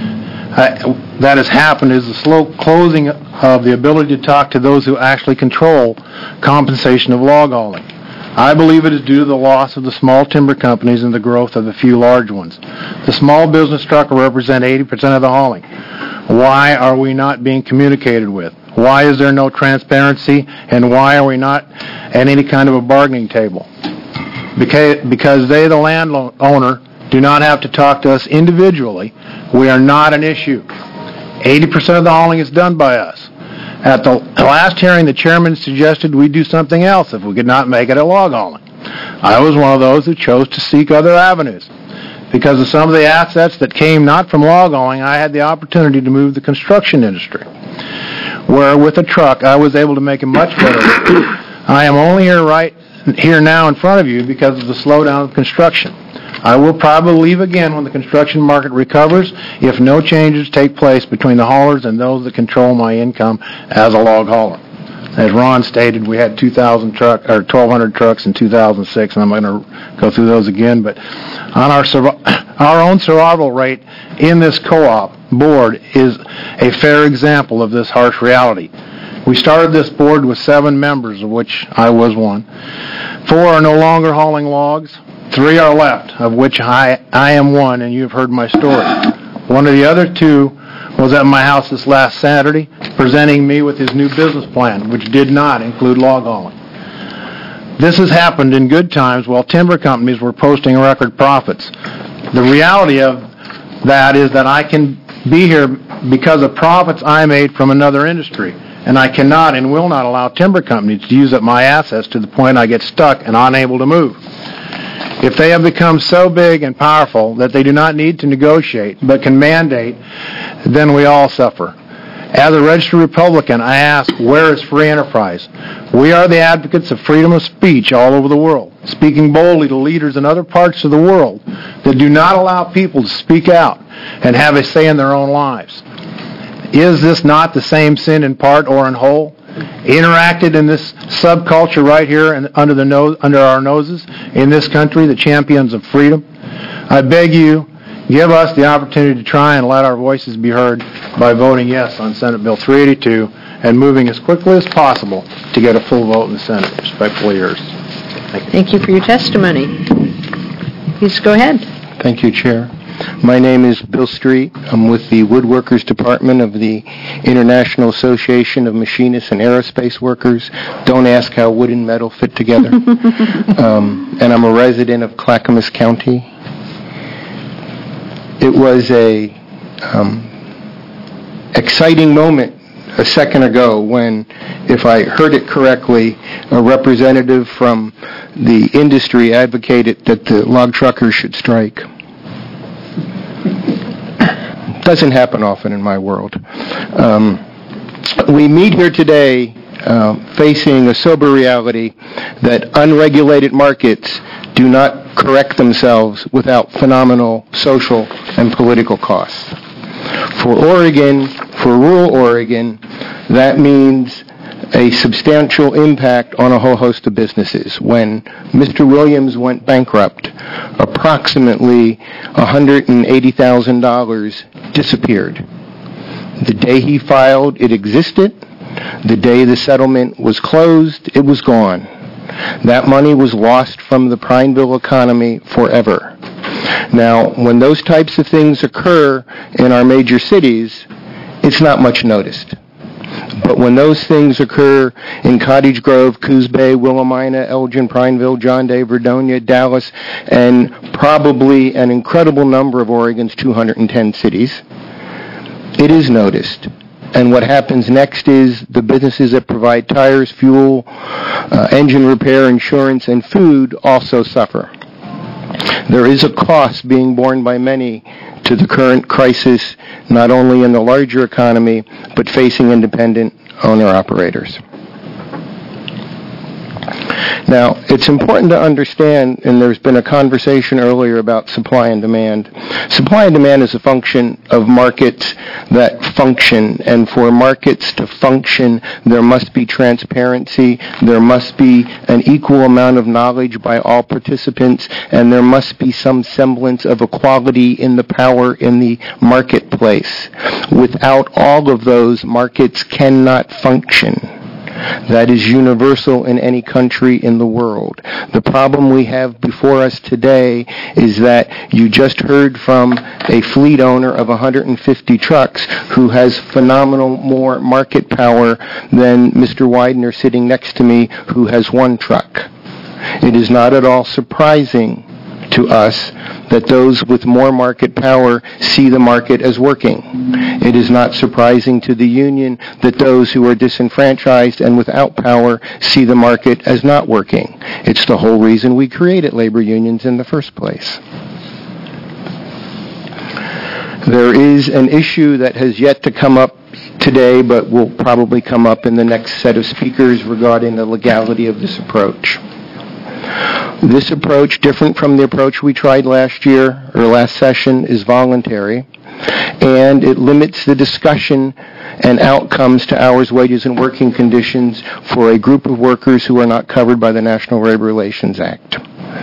that has happened is the slow closing of the ability to talk to those who actually control compensation of log hauling. I believe it is due to the loss of the small timber companies and the growth of the few large ones. The small business trucker represent 80% of the hauling. Why are we not being communicated with? Why is there no transparency? And why are we not at any kind of a bargaining table? Because they, the landowner, do not have to talk to us individually. We are not an issue. 80% of the hauling is done by us. At the last hearing, the chairman suggested we do something else if we could not make it at log hauling. I was one of those who chose to seek other avenues. Because of some of the assets that came not from log hauling, I had the opportunity to move the construction industry, where with a truck I was able to make a much better living. I am only here now in front of you because of the slowdown of construction. I will probably leave again when the construction market recovers if no changes take place between the haulers and those that control my income as a log hauler. As Ron stated, we had 1,200 trucks in 2006, and I'm going to go through those again. But on our own survival rate in this co-op board is a fair example of this harsh reality. We started this board with 7 members, of which I was one. 4 are no longer hauling logs. 3 are left, of which I am one, and you've heard my story. One of the other 2 was at my house this last Saturday, presenting me with his new business plan, which did not include log hauling. This has happened in good times while timber companies were posting record profits. The reality of that is that I can be here because of profits I made from another industry, and I cannot and will not allow timber companies to use up my assets to the point I get stuck and unable to move. If they have become so big and powerful that they do not need to negotiate but can mandate, then we all suffer. As a registered Republican, I ask, where is free enterprise? We are the advocates of freedom of speech all over the world, speaking boldly to leaders in other parts of the world that do not allow people to speak out and have a say in their own lives. Is this not the same sin in part or in whole? Interacted in this subculture right here and under our noses in this country, the champions of freedom? I beg you, give us the opportunity to try and let our voices be heard by voting yes on Senate Bill 382 and moving as quickly as possible to get a full vote in the Senate. Respectfully yours. Thank you. Thank you for your testimony. Please go ahead. Thank you, Chair. My name is Bill Street. I'm with the Woodworkers Department of the International Association of Machinists and Aerospace Workers. Don't ask how wood and metal fit together. And I'm a resident of Clackamas County. It was a exciting moment a second ago when, if I heard it correctly, a representative from the industry advocated that the log truckers should strike. Doesn't happen often in my world. We meet here today facing a sober reality that unregulated markets do not correct themselves without phenomenal social and political costs. For Oregon, for rural Oregon, that means a substantial impact on a whole host of businesses. When Mr. Williams went bankrupt, approximately $180,000 disappeared. The day he filed, it existed. The day the settlement was closed, it was gone. That money was lost from the Prineville economy forever. Now, when those types of things occur in our major cities, it's not much noticed. But when those things occur in Cottage Grove, Coos Bay, Willamina, Elgin, Prineville, John Day, Verdonia, Dallas, and probably an incredible number of Oregon's 210 cities, it is noticed. And what happens next is the businesses that provide tires, fuel, engine repair, insurance, and food also suffer. There is a cost being borne by many to the current crisis, not only in the larger economy, but facing independent owner-operators. Now, it's important to understand, and there's been a conversation earlier about supply and demand. Supply and demand is a function of markets that function, and for markets to function, there must be transparency, there must be an equal amount of knowledge by all participants, and there must be some semblance of equality in the power in the marketplace. Without all of those, markets cannot function. That is universal in any country in the world. The problem we have before us today is that you just heard from a fleet owner of 150 trucks who has phenomenal more market power than Mr. Widener sitting next to me who has one truck. It is not at all surprising to us that those with more market power see the market as working. It is not surprising to the union that those who are disenfranchised and without power see the market as not working. It's the whole reason we created labor unions in the first place. There is an issue that has yet to come up today, but will probably come up in the next set of speakers regarding the legality of this approach. This approach, different from the approach we tried last year or last session, is voluntary, and it limits the discussion and outcomes to hours, wages, and working conditions for a group of workers who are not covered by the National Labor Relations Act.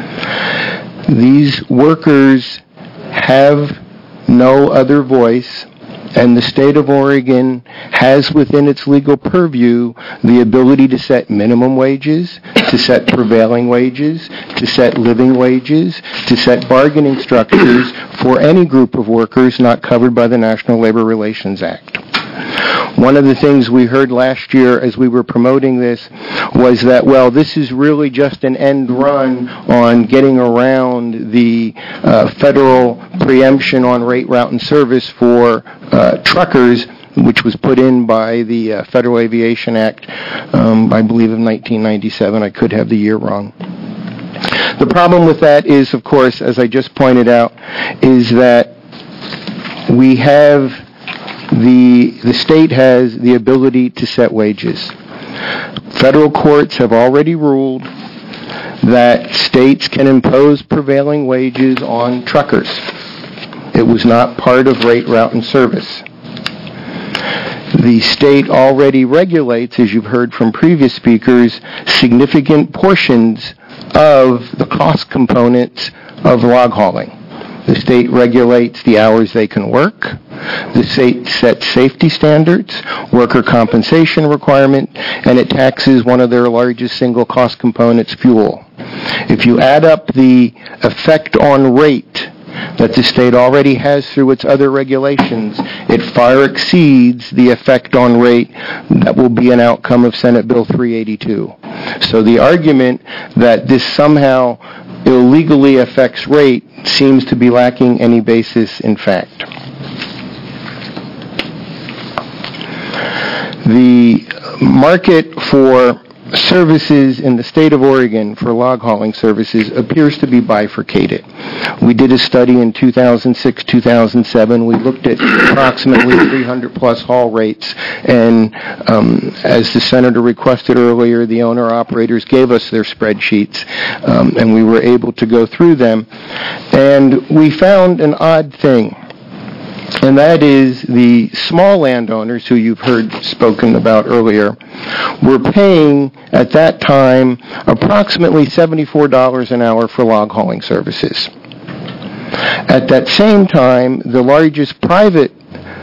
These workers have no other voice, and the state of Oregon has within its legal purview the ability to set minimum wages, to set prevailing wages, to set living wages, to set bargaining structures for any group of workers not covered by the National Labor Relations Act. One of the things we heard last year as we were promoting this was that, well, this is really just an end run on getting around the federal preemption on rate, route, and service for truckers, which was put in by the Federal Aviation Act, I believe of 1997. I could have the year wrong. The problem with that is, of course, as I just pointed out, is that we have the state has the ability to set wages. Federal courts have already ruled that states can impose prevailing wages on truckers. It was not part of rate, route, and service. The state already regulates, as you've heard from previous speakers, significant portions of the cost components of log hauling. The state regulates the hours they can work. The state sets safety standards, worker compensation requirement, and it taxes one of their largest single cost components, fuel. If you add up the effect on rate that the state already has through its other regulations, it far exceeds the effect on rate that will be an outcome of Senate Bill 382. So the argument that this somehow illegally affects rate seems to be lacking any basis in fact. The market for services in the state of Oregon for log hauling services appears to be bifurcated. We did a study in 2006-2007. We looked at approximately 300 plus haul rates, and as the senator requested earlier, the owner-operators gave us their spreadsheets, and we were able to go through them. And we found an odd thing, and that is the small landowners who you've heard spoken about earlier were paying at that time approximately $74 an hour for log hauling services. At that same time, the largest private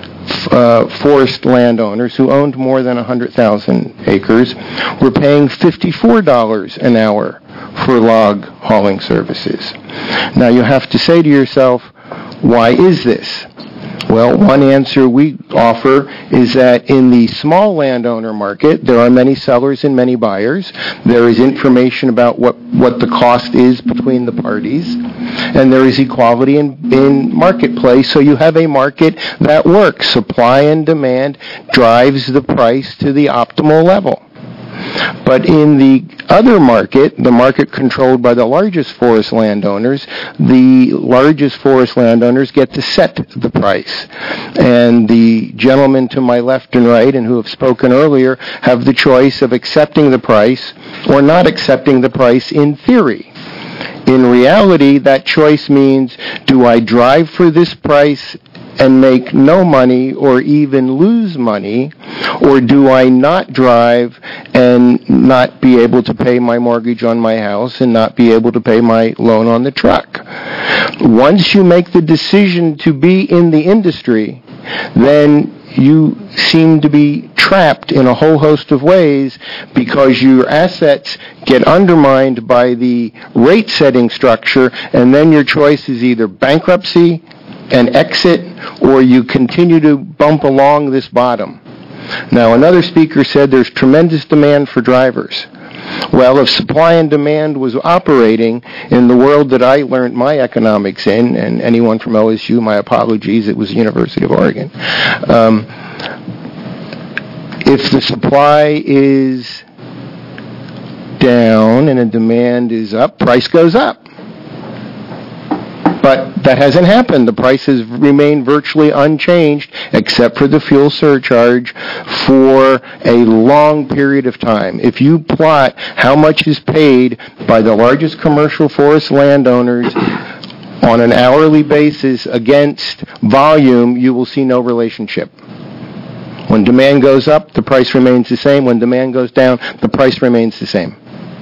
forest landowners who owned more than 100,000 acres were paying $54 an hour for log hauling services. Now you have to say to yourself, why is this? Well, one answer we offer is that in the small landowner market, there are many sellers and many buyers. There is information about what the cost is between the parties, and there is equality in marketplace, so you have a market that works. Supply and demand drives the price to the optimal level. But in the other market, the market controlled by the largest forest landowners, the largest forest landowners get to set the price. And the gentlemen to my left and right, and who have spoken earlier, have the choice of accepting the price or not accepting the price in theory. In reality, that choice means, do I drive for this price and make no money or even lose money, or do I not drive and not be able to pay my mortgage on my house and not be able to pay my loan on the truck? Once you make the decision to be in the industry, then you seem to be trapped in a whole host of ways because your assets get undermined by the rate-setting structure, and then your choice is either bankruptcy and exit, or you continue to bump along this bottom. Now, another speaker said there's tremendous demand for drivers. Well, if supply and demand was operating in the world that I learned my economics in, and anyone from OSU, my apologies, it was the University of Oregon. If the supply is down and the demand is up, price goes up. But that hasn't happened. The prices remain virtually unchanged except for the fuel surcharge for a long period of time. If you plot how much is paid by the largest commercial forest landowners on an hourly basis against volume, you will see no relationship. When demand goes up, the price remains the same. When demand goes down, the price remains the same.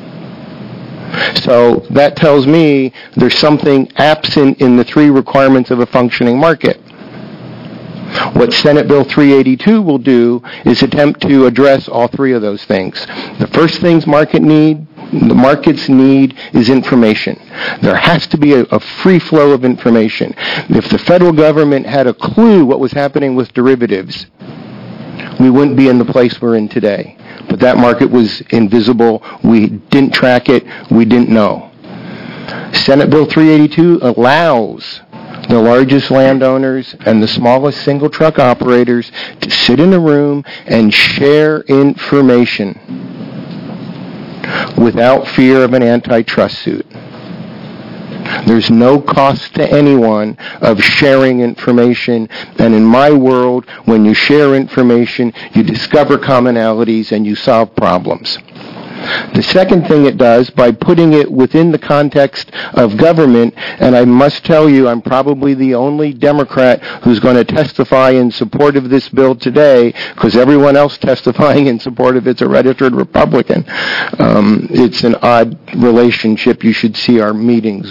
So that tells me there's something absent in the three requirements of a functioning market. What Senate Bill 382 will do is attempt to address all three of those things. The first things the markets need is information. There has to be a free flow of information. If the federal government had a clue what was happening with derivatives, we wouldn't be in the place we're in today. But that market was invisible. We didn't track it. We didn't know. Senate Bill 382 allows the largest landowners and the smallest single truck operators to sit in a room and share information without fear of an antitrust suit. There's no cost to anyone of sharing information, and in my world, when you share information, you discover commonalities and you solve problems. The second thing it does, by putting it within the context of government, and I must tell you, I'm probably the only Democrat who's going to testify in support of this bill today, because everyone else testifying in support of it's a registered Republican. It's an odd relationship. You should see our meetings.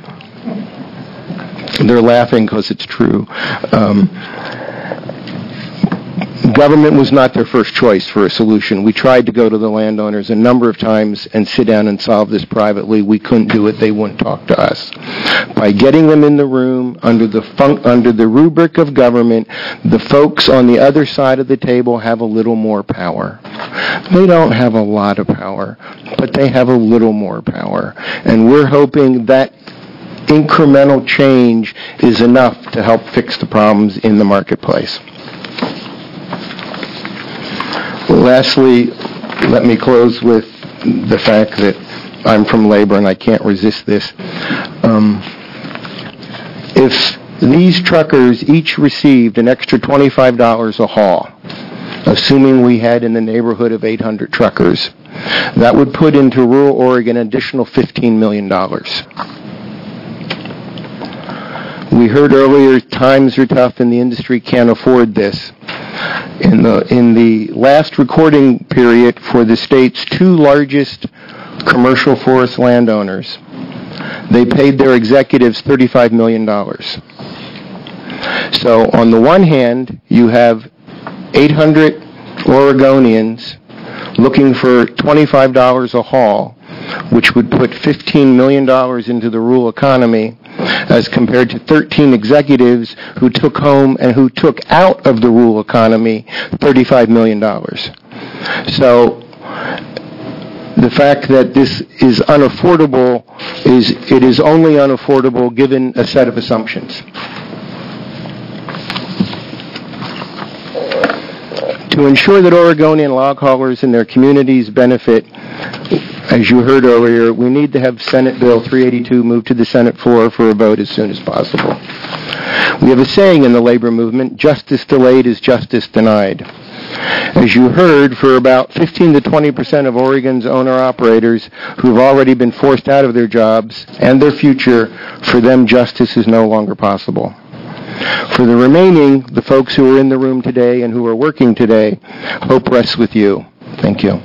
They're laughing because it's true. Government was not their first choice for a solution. We tried to go to the landowners a number of times and sit down and solve this privately. We couldn't do it. They wouldn't talk to us. By getting them in the room under the rubric of government, the folks on the other side of the table have a little more power. They don't have a lot of power, but they have a little more power. And we're hoping that incremental change is enough to help fix the problems in the marketplace. Lastly, let me close with the fact that I'm from labor and I can't resist this. If these truckers each received an extra $25 a haul, assuming we had in the neighborhood of 800 truckers, that would put into rural Oregon an additional $15 million. We heard earlier times are tough and the industry can't afford this. In the last recording period for the state's two largest commercial forest landowners, they paid their executives $35 million. So on the one hand, you have 800 Oregonians looking for $25 a haul, which would put $15 million into the rural economy, as compared to 13 executives who took home and who took out of the rural economy $35 million. So the fact that this is unaffordable it is only unaffordable given a set of assumptions. To ensure that Oregonian log haulers and their communities benefit, as you heard earlier, we need to have Senate Bill 382 moved to the Senate floor for a vote as soon as possible. We have a saying in the labor movement, justice delayed is justice denied. As you heard, for about 15 to 20% of Oregon's owner-operators who have already been forced out of their jobs and their future, for them justice is no longer possible. For the remaining, the folks who are in the room today and who are working today, hope rests with you. Thank you.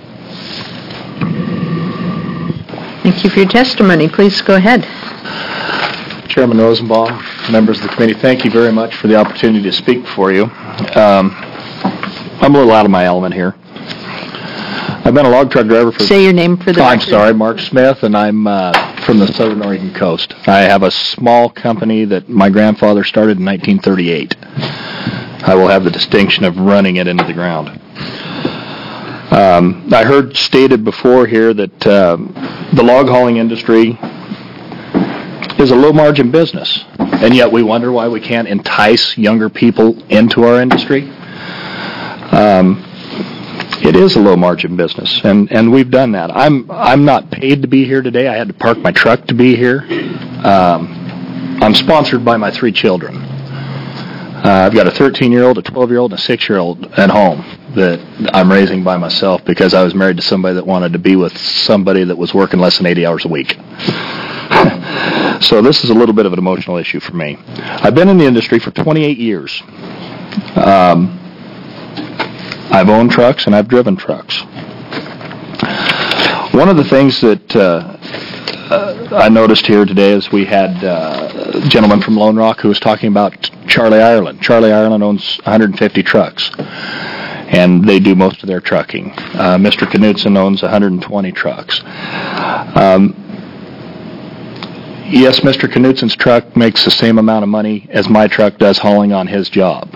Thank you for your testimony. Please go ahead. Chairman Rosenbaum, members of the committee, thank you very much for the opportunity to speak before you. I'm a little out of my element here. I've been a log truck driver for... Say your name for the I'm record. sorry, Mark Smith, and I'm from the southern Oregon coast. I have a small company that my grandfather started in 1938. I will have the distinction of running it into the ground. I heard stated before here that the log hauling industry is a low-margin business, and yet we wonder why we can't entice younger people into our industry. It is a low-margin business, and we've done that. I'm not paid to be here today. I had to park my truck to be here. I'm sponsored by my 3 children. I've got a 13-year-old, a 12-year-old, and a 6-year-old at home that I'm raising by myself because I was married to somebody that wanted to be with somebody that was working less than 80 hours a week. So this is a little bit of an emotional issue for me. I've been in the industry for 28 years. I've owned trucks and I've driven trucks. One of the things that I noticed here today is we had a gentleman from Lone Rock who was talking about Charlie Ireland. Charlie Ireland owns 150 trucks, and they do most of their trucking. Mr. Knutson owns 120 trucks. Yes, Mr. Knutson's truck makes the same amount of money as my truck does hauling on his job.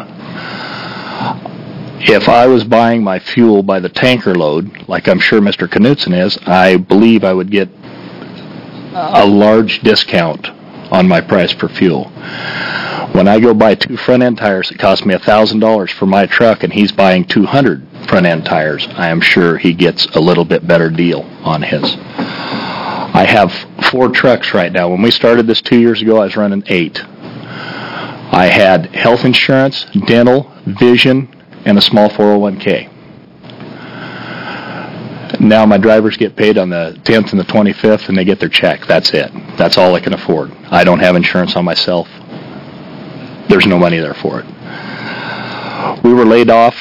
If I was buying my fuel by the tanker load, like I'm sure Mr. Knutson is, I believe I would get a large discount on my price per fuel. When I go buy 2 front-end tires that cost me $1,000 for my truck and he's buying 200 front-end tires, I am sure he gets a little bit better deal on his. I have 4 trucks right now. When we started this 2 years ago, I was running 8. I had health insurance, dental, vision, and a small 401k. Now my drivers get paid on the 10th and the 25th, and they get their check. That's it. That's all I can afford. I don't have insurance on myself. There's no money there for it. We were laid off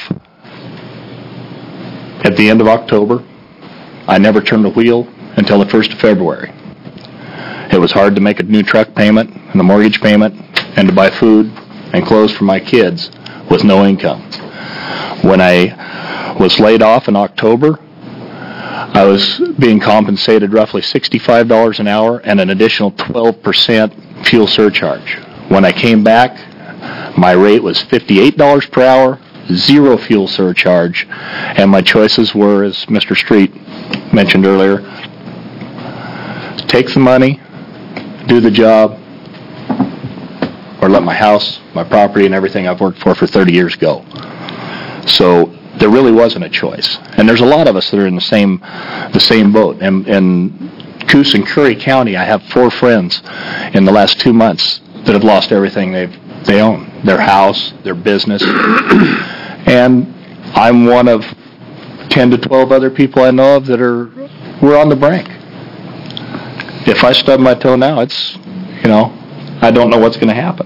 at the end of October. I never turned a wheel until the 1st of February. It was hard to make a new truck payment and a mortgage payment and to buy food and clothes for my kids with no income. When I was laid off in October, I was being compensated roughly $65 an hour and an additional 12% fuel surcharge. When I came back, my rate was $58 per hour, 0 fuel surcharge, and my choices were, as Mr. Street mentioned earlier, take the money, do the job, or let my house, my property, and everything I've worked for 30 years go. So there really wasn't a choice. And there's a lot of us that are in the same boat. And in Coos and Curry County, I have 4 friends in the last 2 months that have lost everything they own, their house, their business. And I'm one of 10 to 12 other people I know of that we're on the brink. If I stub my toe now, it's, I don't know what's going to happen.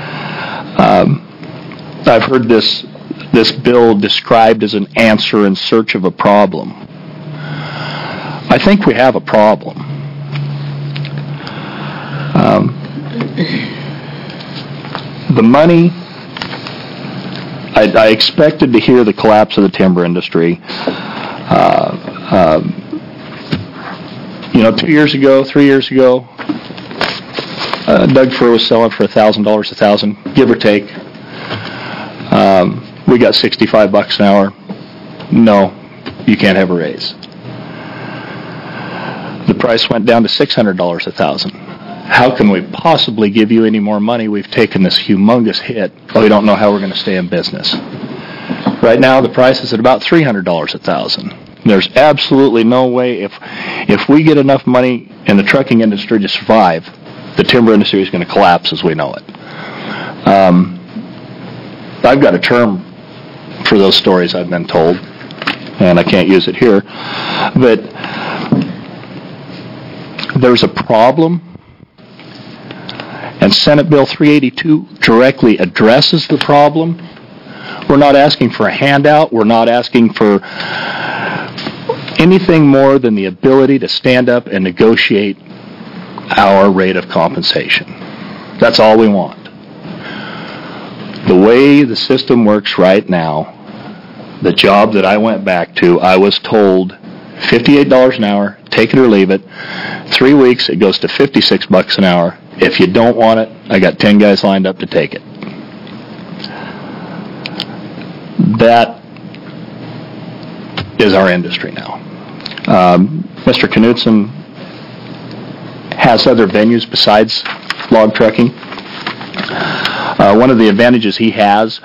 I've heard this bill described as an answer in search of a problem. I think we have a problem. The money, I expected to hear the collapse of the timber industry. 2 years ago, 3 years ago, Doug Fir was selling for $1,000 a thousand, give or take. We got $65 an hour. No, you can't have a raise. The price went down to $600 a thousand. How can we possibly give you any more money? We've taken this humongous hit. We don't know how we're going to stay in business. Right now, the price is at about $300 a thousand. There's absolutely no way, if we get enough money in the trucking industry to survive, the timber industry is going to collapse as we know it. I've got a term for those stories I've been told, and I can't use it here, but there's a problem, and Senate Bill 382 directly addresses the problem. We're not asking for a handout. We're not asking for anything more than the ability to stand up and negotiate our rate of compensation. That's all we want. The way the system works right now, the job that I went back to, I was told $58 an hour, take it or leave it. 3 weeks, it goes to $56 an hour. If you don't want it, I got 10 guys lined up to take it. That is our industry now. Mr. Knutson has other venues besides log trucking. One of the advantages he has,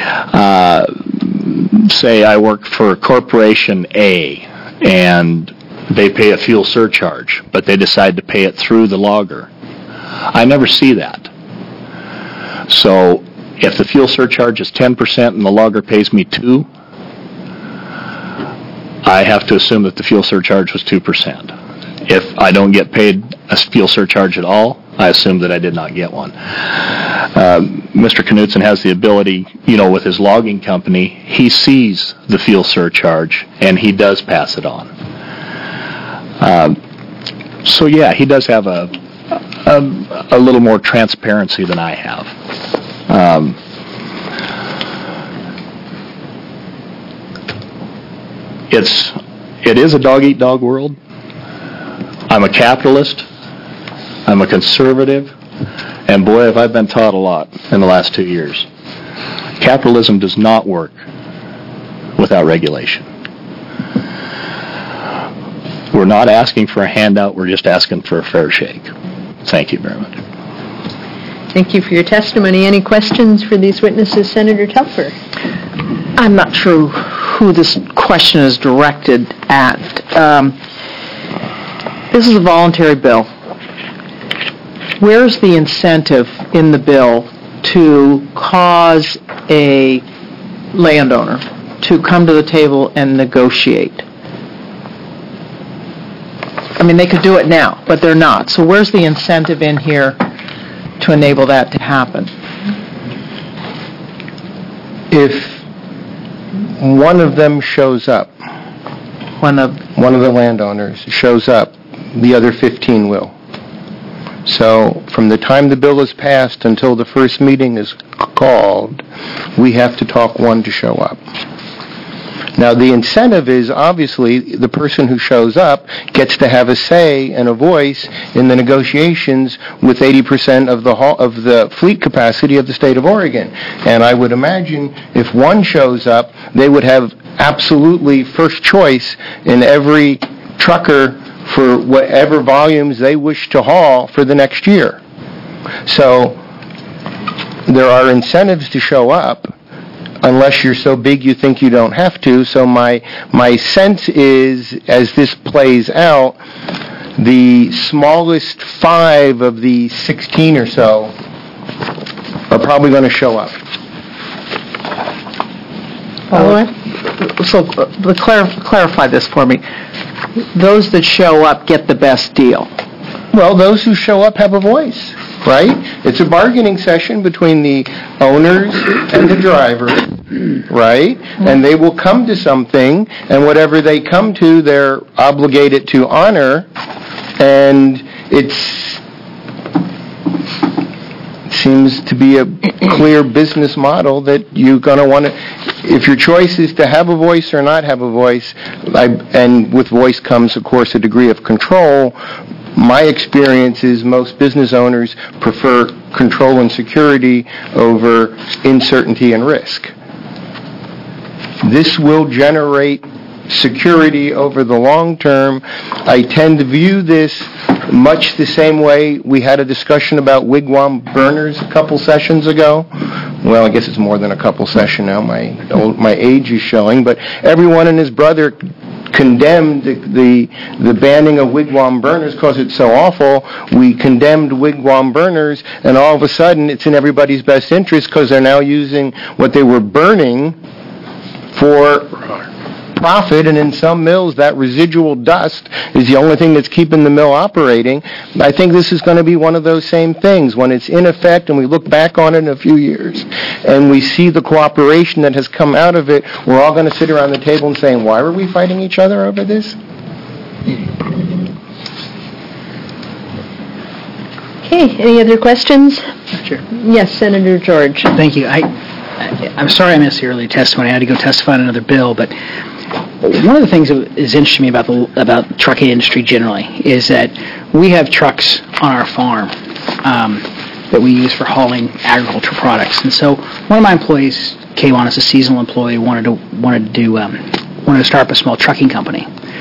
say I work for Corporation A, and they pay a fuel surcharge, but they decide to pay it through the logger. I never see that. So if the fuel surcharge is 10% and the logger pays me 2%, I have to assume that the fuel surcharge was 2%. If I don't get paid a fuel surcharge at all, I assume that I did not get one. Mr. Knutson has the ability, with his logging company, he sees the fuel surcharge and he does pass it on. So yeah, he does have a little more transparency than I have. It is a dog-eat-dog world. I'm a capitalist. I'm a conservative. And boy, have I been taught a lot in the last 2 years. Capitalism does not work without regulation. We're not asking for a handout. We're just asking for a fair shake. Thank you very much. Thank you for your testimony. Any questions for these witnesses? Senator Telfer. I'm not sure who this question is directed at. This is a voluntary bill. where's the incentive in the bill to cause a landowner to come to the table and negotiate? I mean, they could do it now, but they're not. So where's the incentive in here to enable that to happen? If one of them shows up, one of the landowners shows up, the other 15 will. So from the time the bill is passed until the first meeting is called, we have to talk one to show up. Now, the incentive is obviously the person who shows up gets to have a say and a voice in the negotiations with 80% of the fleet capacity of the state of Oregon. And I would imagine if one shows up, they would have absolutely first choice in every trucker for whatever volumes they wish to haul for the next year. So there are incentives to show up, unless you're so big you think you don't have to. So my sense is, as this plays out, the smallest 5 of the 16 or so are probably going to show up. So clarify this for me. Those that show up get the best deal. Well, those who show up have a voice, right? It's a bargaining session between the owners and the driver, right? And they will come to something, and whatever they come to, they're obligated to honor, and it seems to be a clear business model that you're going to want to, if your choice is to have a voice or not have a voice, and with voice comes, of course, a degree of control. My experience is most business owners prefer control and security over uncertainty and risk. This will generate security over the long term. I tend to view this much the same way we had a discussion about wigwam burners a couple sessions ago. Well, I guess it's more than a couple sessions now. My age is showing, but everyone and his brother condemned the banning of wigwam burners because it's so awful. We condemned wigwam burners, and all of a sudden it's in everybody's best interest because they're now using what they were burning for profit, and in some mills that residual dust is the only thing that's keeping the mill operating. I think this is going to be one of those same things. When it's in effect and we look back on it in a few years and we see the cooperation that has come out of it, we're all going to sit around the table and saying, why were we fighting each other over this? Okay, any other questions? Sure. Yes, Senator George. Thank you. I'm sorry I missed the early testimony. I had to go testify on another bill, but one of the things that is interesting me about the trucking industry generally is that we have trucks on our farm that we use for hauling agricultural products. And so one of my employees came on as a seasonal employee, wanted to start up a small trucking company.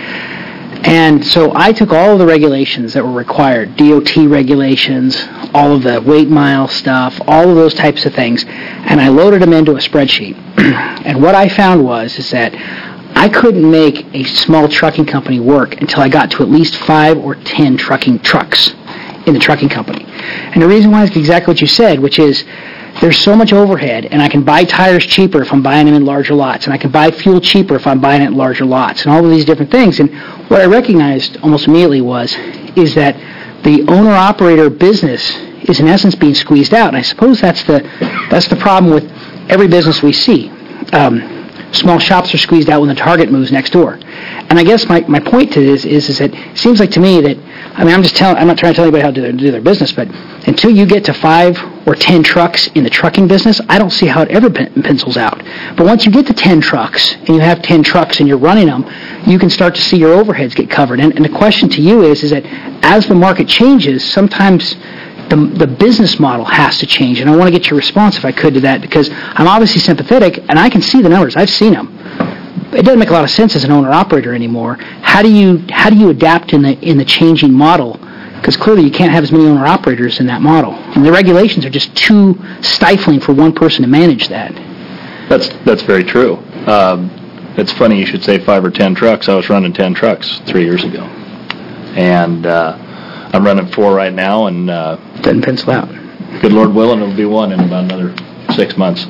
And so I took all of the regulations that were required, DOT regulations, all of the weight mile stuff, all of those types of things, and I loaded them into a spreadsheet. And what I found is that I couldn't make a small trucking company work until I got to at least 5 or 10 trucking trucks in the trucking company. And the reason why is exactly what you said, which is there's so much overhead, and I can buy tires cheaper if I'm buying them in larger lots, and I can buy fuel cheaper if I'm buying it in larger lots, and all of these different things. And what I recognized almost immediately is that the owner-operator business is in essence being squeezed out, and I suppose that's the problem with every business we see. Small shops are squeezed out when the Target moves next door. And I guess my point to this is that it seems like to me that, I'm not trying to tell anybody how to do their business, but until you get to 5 or 10 trucks in the trucking business, I don't see how it ever pencils out. But once you get to 10 trucks, and you have 10 trucks and you're running them, you can start to see your overheads get covered. And the question to you is that as the market changes, sometimes the business model has to change, and I want to get your response, if I could, to that, because I'm obviously sympathetic, and I can see the numbers. I've seen them. It doesn't make a lot of sense as an owner-operator anymore. How do you adapt in the changing model? Because clearly you can't have as many owner-operators in that model. And the regulations are just too stifling for one person to manage that. That's very true. It's funny you should say 5 or 10 trucks. I was running 10 trucks 3 years ago. And I'm running 4 right now, and Doesn't pencil out. Good Lord willing, it'll be one in about another 6 months.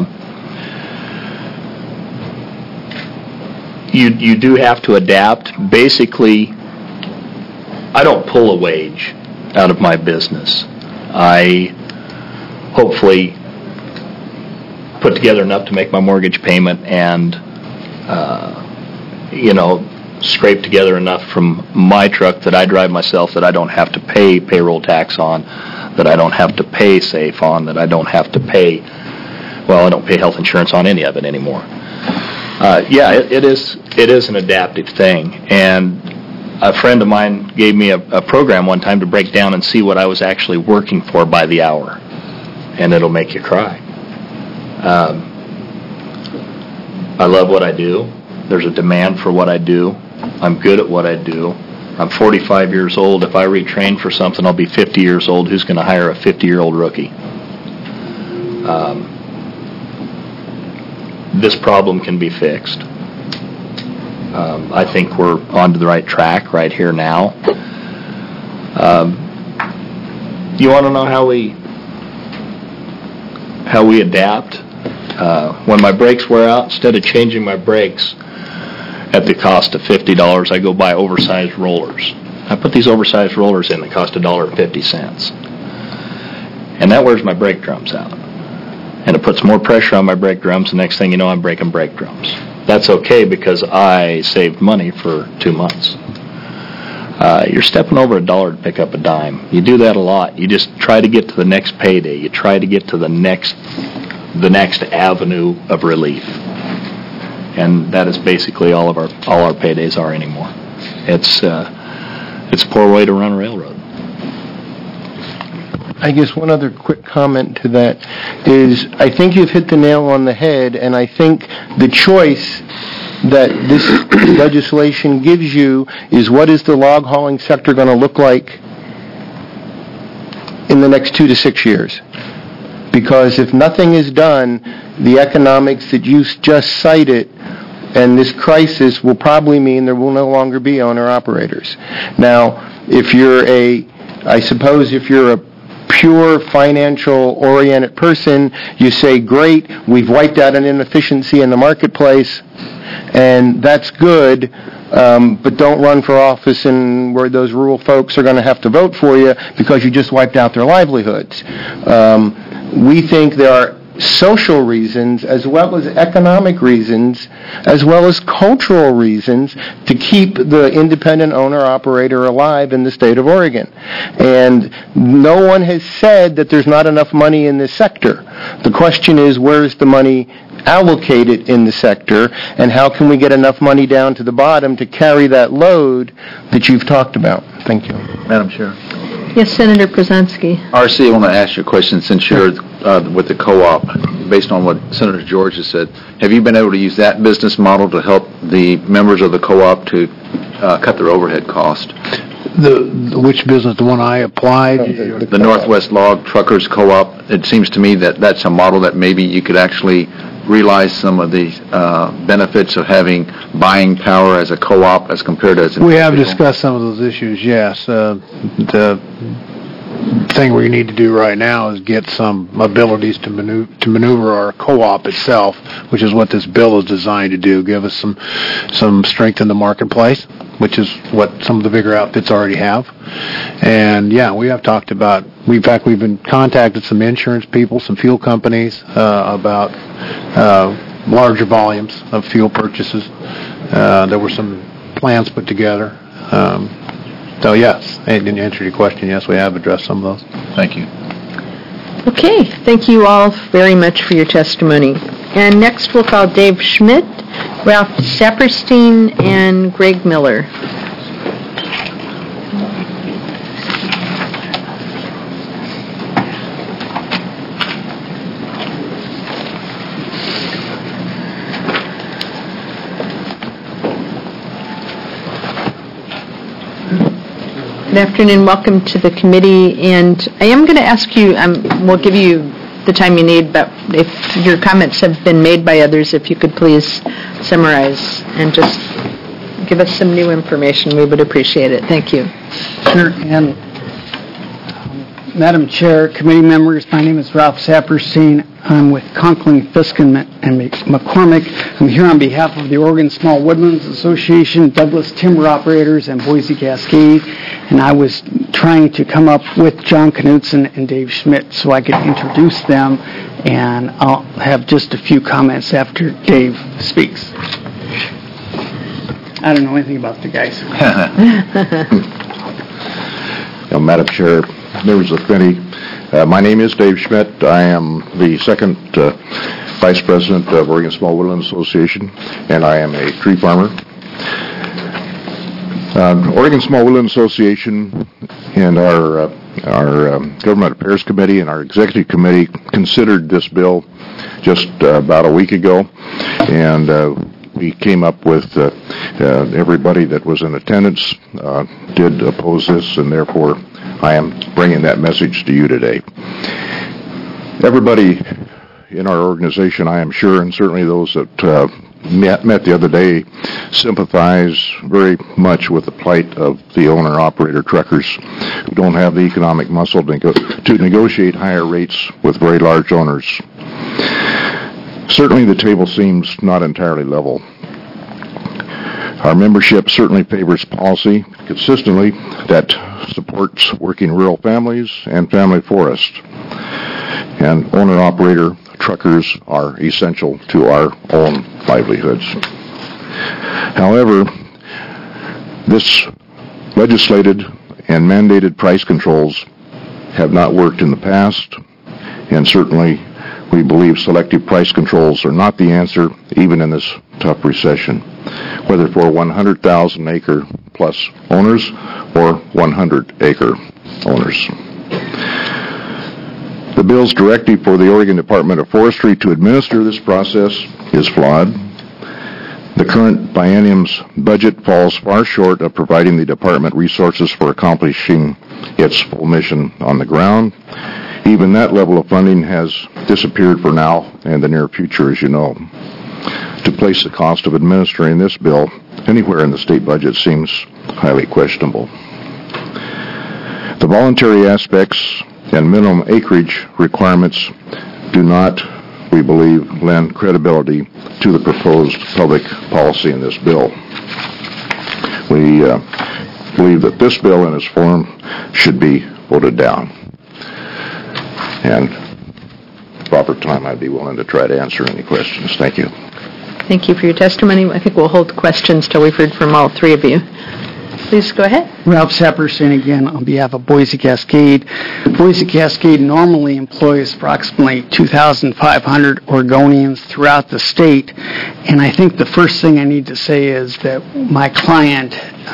You do have to adapt. Basically, I don't pull a wage out of my business. I hopefully put together enough to make my mortgage payment and, scrape together enough from my truck that I drive myself that I don't have to pay payroll tax on, that I don't have to pay SAFE on, that I don't have to pay, I don't pay health insurance on any of it anymore. It is an adaptive thing. And a friend of mine gave me a program one time to break down and see what I was actually working for by the hour. And it'll make you cry. I love what I do. There's a demand for what I do. I'm good at what I do. I'm 45 years old. If I retrain for something, I'll be 50 years old. Who's going to hire a 50-year-old rookie? This problem can be fixed. I think we're onto the right track right here now. You want to know how we adapt? When my brakes wear out, instead of changing my brakes at the cost of $50, I go buy oversized rollers. I put these oversized rollers in that cost $1.50. And that wears my brake drums out. And it puts more pressure on my brake drums. The next thing you know, I'm breaking brake drums. That's okay because I saved money for 2 months. You're stepping over $1 to pick up a dime. You do that a lot. You just try to get to the next payday. You try to get to the next avenue of relief. And that is basically all our paydays are anymore. It's a poor way to run a railroad. I guess one other quick comment to that is I think you've hit the nail on the head, and I think the choice that this legislation gives you is what is the log hauling sector going to look like in the next 2 to 6 years. Because if nothing is done, the economics that you just cited and this crisis will probably mean there will no longer be owner-operators. Now, if you're a pure financial-oriented person, you say, great, we've wiped out an inefficiency in the marketplace, and that's good, but don't run for office and where those rural folks are going to have to vote for you because you just wiped out their livelihoods. We think there are social reasons as well as economic reasons as well as cultural reasons to keep the independent owner-operator alive in the state of Oregon. And no one has said that there's not enough money in this sector. The question is, where is the money allocated in the sector, and how can we get enough money down to the bottom to carry that load that you've talked about? Thank you. Madam Chair. Yes, Senator Brzezinski. RC, I want to ask you a question since you're with the co-op. Based on what Senator George has said, have you been able to use that business model to help the members of the co-op to cut their overhead cost? Which business? The one I applied? The Northwest Log Truckers Co-op. It seems to me that that's a model that maybe you could actually realize some of the benefits of having buying power as a co-op as compared to as an We individual. have discussed some of those issues, yes. The thing we need to do right now is get some abilities to maneuver our co-op itself, which is what this bill is designed to do, give us some strength in the marketplace, which is what some of the bigger outfits already have. And yeah, we have talked about, we've been contacted some insurance people, some fuel companies about larger volumes of fuel purchases. There were some plans put together. So yes, in answer to your question, yes, we have addressed some of those. Thank you. Okay, thank you all very much for your testimony. And next we'll call Dave Schmidt, Ralph Saperstein, and Greg Miller. Good afternoon, welcome to the committee, and I am going to ask you, we'll give you the time you need, but if your comments have been made by others, if you could please summarize and just give us some new information, we would appreciate it. Thank you. Sure, and Madam Chair, committee members, my name is Ralph Saperstein. I'm with Conklin, Fisk, and McCormick. I'm here on behalf of the Oregon Small Woodlands Association, Douglas Timber Operators, and Boise Cascade. And I was trying to come up with John Knutson and Dave Schmidt so I could introduce them, and I'll have just a few comments after Dave speaks. I don't know anything about the guys. Madam Chair, members of the committee, my name is Dave Schmidt. I am the second Vice President of Oregon Small Woodlands Association, and I am a tree farmer. Oregon Small Woodlands Association and our Government Affairs Committee and our Executive Committee considered this bill just about a week ago, and we came up with everybody that was in attendance did oppose this, and therefore I am bringing that message to you today. Everybody in our organization, I am sure, and certainly those that met the other day, sympathize very much with the plight of the owner-operator truckers who don't have the economic muscle to negotiate higher rates with very large owners. Certainly the table seems not entirely level. Our membership certainly favors policy consistently that supports working rural families and family forests. And owner-operator truckers are essential to our own livelihoods. However, this legislated and mandated price controls have not worked in the past, and certainly we believe selective price controls are not the answer even in this tough recession, whether for 100,000 acre plus owners or 100 acre owners. The bill's directive for the Oregon Department of Forestry to administer this process is flawed. The current biennium's budget falls far short of providing the department resources for accomplishing its full mission on the ground. Even that level of funding has disappeared for now and the near future, as you know. To place the cost of administering this bill anywhere in the state budget seems highly questionable. The voluntary aspects and minimum acreage requirements do not, we believe, lend credibility to the proposed public policy in this bill. We believe that this bill in its form should be voted down. And proper time, I'd be willing to try to answer any questions. Thank you. Thank you for your testimony. I think we'll hold questions till we've heard from all three of you. Please go ahead. Ralph Saperstein again on behalf of Boise Cascade. Boise Cascade normally employs approximately 2,500 Oregonians throughout the state, and I think the first thing I need to say is that my client,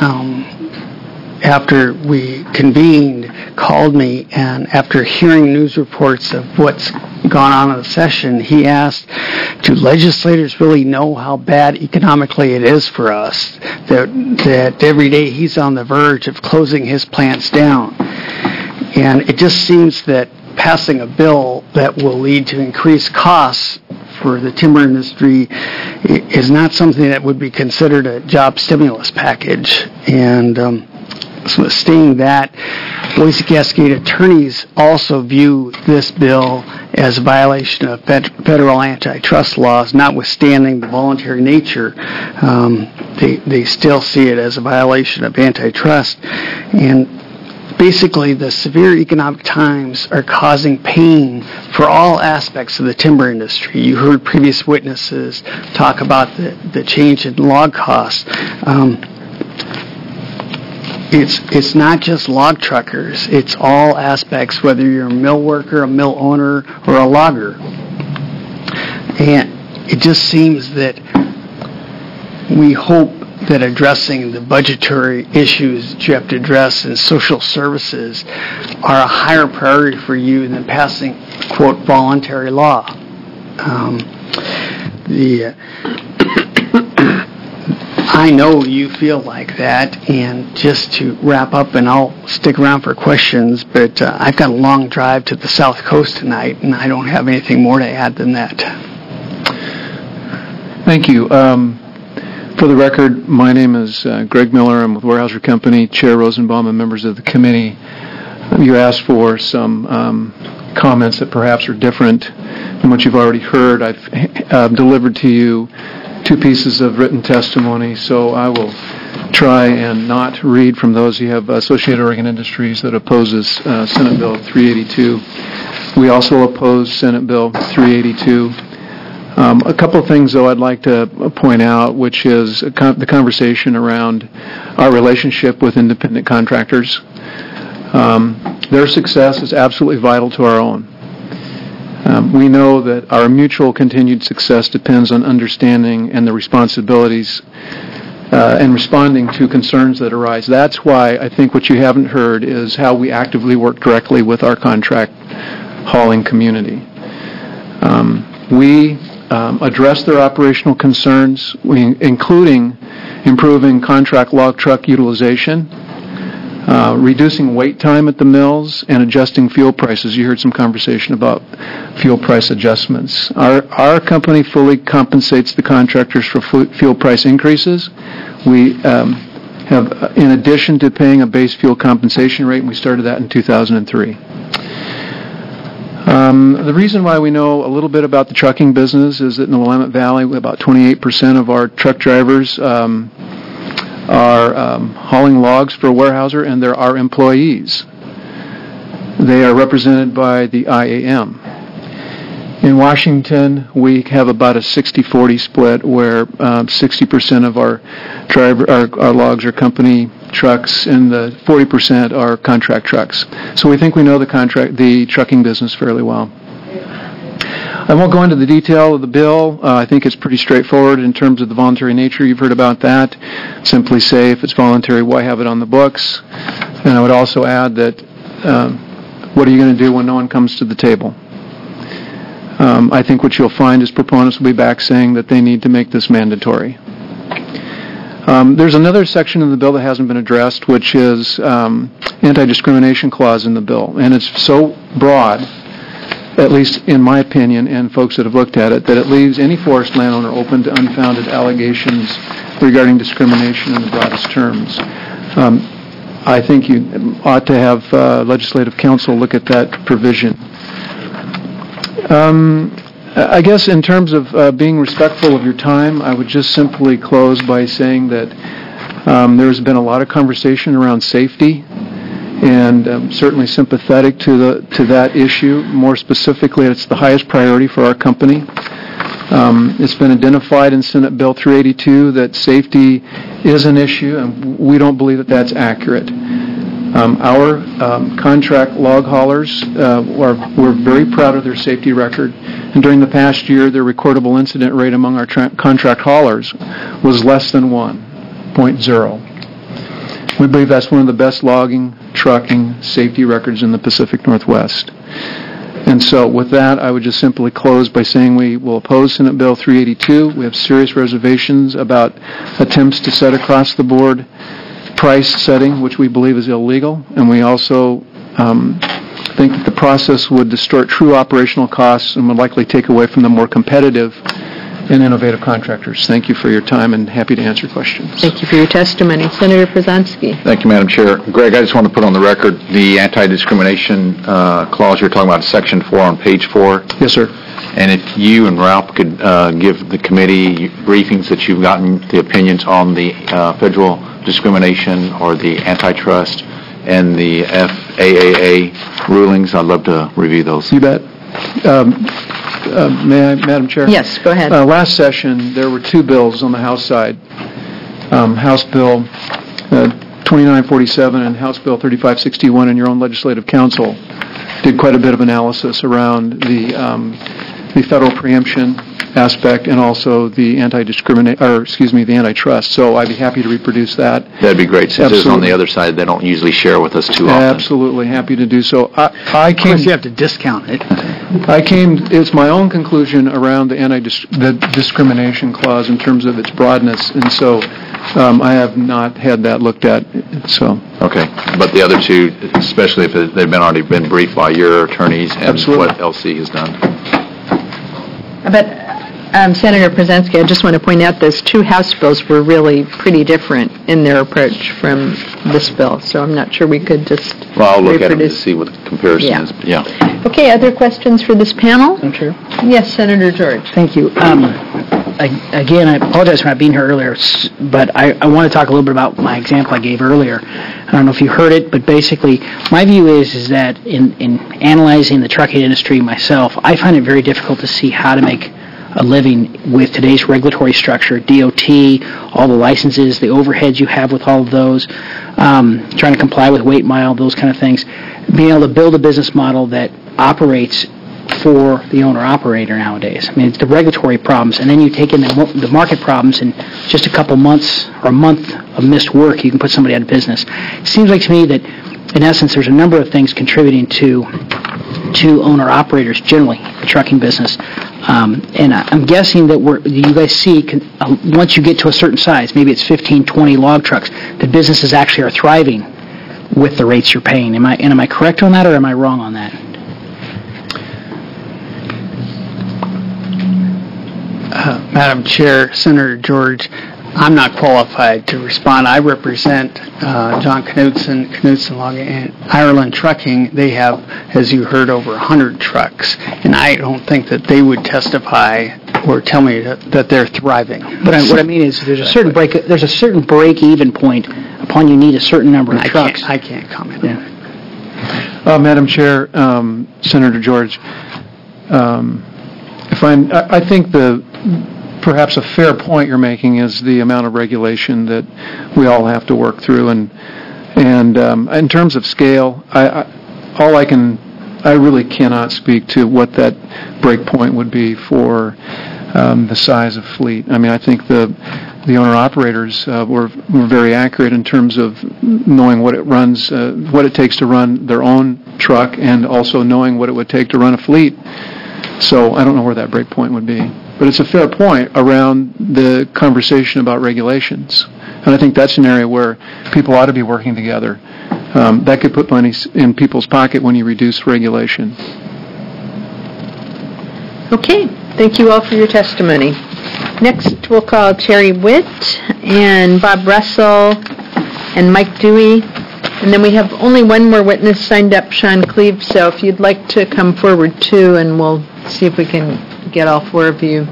after we convened, called me, and after hearing news reports of what's gone on in the session, he asked, do legislators really know how bad economically it is for us, that every day he's on the verge of closing his plants down? And it just seems that passing a bill that will lead to increased costs for the timber industry is not something that would be considered a job stimulus package. And so stating that, Boise Cascade attorneys also view this bill as a violation of federal antitrust laws, notwithstanding the voluntary nature. They still see it as a violation of antitrust. And basically, the severe economic times are causing pain for all aspects of the timber industry. You heard previous witnesses talk about the change in log costs. It's not just log truckers. It's all aspects, whether you're a mill worker, a mill owner, or a logger. And it just seems that we hope that addressing the budgetary issues that you have to address in social services are a higher priority for you than passing, quote, voluntary law. I know you feel like that, and just to wrap up, and I'll stick around for questions, but I've got a long drive to the South Coast tonight, and I don't have anything more to add than that. Thank you. For the record, my name is Greg Miller. I'm with Weyerhaeuser Company, Chair Rosenbaum, and members of the committee. you asked for some comments that perhaps are different than what you've already heard. I've delivered to you 2 pieces of written testimony, so I will try and not read from those. You have Associated Oregon Industries that opposes Senate Bill 382. We also oppose Senate Bill 382. A couple of things, though, I'd like to point out, which is the conversation around our relationship with independent contractors. Their success is absolutely vital to our own. We know that our mutual continued success depends on understanding and the responsibilities and responding to concerns that arise. That's why I think what you haven't heard is how we actively work directly with our contract hauling community. We address their operational concerns, including improving contract log truck utilization, reducing wait time at the mills, and adjusting fuel prices. You heard some conversation about fuel price adjustments. Our company fully compensates the contractors for fuel price increases. We have, in addition to paying a base fuel compensation rate, and we started that in 2003. The reason why we know a little bit about the trucking business is that in the Willamette Valley, about 28% of our truck drivers are hauling logs for a Weyerhaeuser, and they're our employees. They are represented by the IAM. In Washington, we have about a 60-40 split, where 60% of our logs are company trucks, and the 40% are contract trucks. So we think we know the trucking business fairly well. I won't go into the detail of the bill. I think it's pretty straightforward in terms of the voluntary nature. You've heard about that. Simply say, if it's voluntary, why have it on the books? And I would also add that what are you going to do when no one comes to the table? I think what you'll find is proponents will be back saying that they need to make this mandatory. There's another section of the bill that hasn't been addressed, which is anti-discrimination clause in the bill. And it's so broad, at least in my opinion, and folks that have looked at it, that it leaves any forest landowner open to unfounded allegations regarding discrimination in the broadest terms. I think you ought to have legislative counsel look at that provision. I guess in terms of being respectful of your time, I would just simply close by saying that there's been a lot of conversation around safety, and certainly sympathetic to that issue. More specifically, it's the highest priority for our company. It's been identified in Senate Bill 382 that safety is an issue, and we don't believe that that's accurate. Our contract log haulers, we're very proud of their safety record, and during the past year, their recordable incident rate among our contract haulers was less than 1.0. We believe that's one of the best logging, trucking, safety records in the Pacific Northwest. And so with that, I would just simply close by saying we will oppose Senate Bill 382. We have serious reservations about attempts to set across the board price setting, which we believe is illegal, and we also think that the process would distort true operational costs and would likely take away from the more competitive and innovative contractors. Thank you for your time, and happy to answer questions. Thank you for your testimony. Senator Przanski. Thank you, Madam Chair. Greg, I just want to put on the record the anti-discrimination clause you're talking about, Section 4 on page 4. Yes, sir. And if you and Ralph could give the committee briefings that you've gotten, the opinions on the federal discrimination or the antitrust and the FAAA rulings, I'd love to review those. You bet. May I, Madam Chair? Yes, go ahead. Last session, there were 2 bills on the House side. House Bill 2947 and House Bill 3561, and your own legislative counsel did quite a bit of analysis around the federal preemption aspect and also the the antitrust. So I'd be happy to reproduce that. That'd be great. Since it's on the other side, they don't usually share with us too often. Absolutely, happy to do so. Of course, you have to discount it. It's my own conclusion around the discrimination clause in terms of its broadness, and so I have not had that looked at. So okay, but the other 2, especially if they've already been briefed by your attorneys and Absolutely. what LC has done. Senator Przanski, I just want to point out those two House bills were really pretty different in their approach from this bill, so I'm not sure we could just Well, I'll look at them to reproduce. see what the comparison is. Yeah. Okay, other questions for this panel? Madam Chair? Yes, Senator George. Thank you. Again, I apologize for not being here earlier, but I want to talk a little bit about my example I gave earlier. I don't know if you heard it, but basically, my view is that in analyzing the trucking industry myself, I find it very difficult to see how to make a living with today's regulatory structure, DOT, all the licenses, the overheads you have with all of those, trying to comply with weight mile, those kind of things, being able to build a business model that operates for the owner-operator nowadays. I mean, it's the regulatory problems, and then you take in the market problems, and just a couple months or a month of missed work, you can put somebody out of business. It seems like to me that, in essence, there's a number of things contributing to owner-operators generally, the trucking business. And I'm guessing that you guys see, once you get to a certain size, maybe it's 15, 20 log trucks, the businesses actually are thriving with the rates you're paying. Am I correct on that, or am I wrong on that? Madam Chair, Senator George, I'm not qualified to respond. I represent John Knutson Log and Ireland Trucking. They have, as you heard, over 100 trucks, and I don't think that they would testify or tell me that they're thriving. But what I mean is, there's a certain break-even point upon you need a certain number of trucks. I can't comment on that. Madam Chair, Senator George, I think perhaps a fair point you're making is the amount of regulation that we all have to work through, and in terms of scale, I really cannot speak to what that break point would be for the size of fleet. I mean, I think the owner-operators were very accurate in terms of knowing what it takes to run their own truck, and also knowing what it would take to run a fleet. So I don't know where that break point would be. But it's a fair point around the conversation about regulations. And I think that's an area where people ought to be working together. That could put money in people's pocket when you reduce regulation. Okay, thank you all for your testimony. Next, we'll call Terry Witt and Bob Russell and Mike Dewey. And then we have only one more witness signed up, Sean Cleve. So if you'd like to come forward too, and we'll see if we can get all four of you.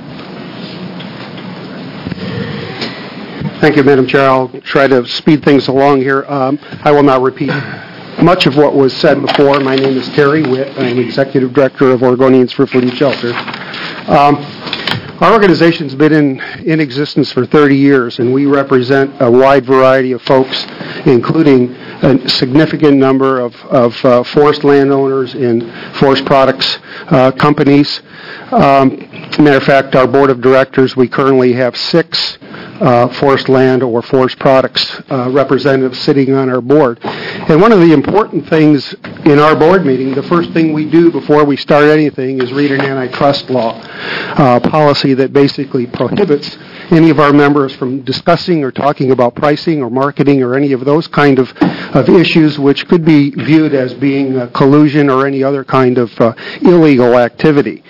Thank you, Madam Chair. I'll try to speed things along here. I will not repeat much of what was said before. My name is Terry Witt. I'm Executive Director of Oregonians for Food and Shelter. Our organization's been in existence for 30 years, and we represent a wide variety of folks, including a significant number of forest landowners and forest products companies. Matter of fact, our board of directors, we currently have 6 forest land or forest products representatives sitting on our board. And one of the important things in our board meeting, the first thing we do before we start anything is read an antitrust law policy that basically prohibits any of our members from discussing or talking about pricing or marketing or any of those kind of issues which could be viewed as being collusion or any other kind of illegal activity.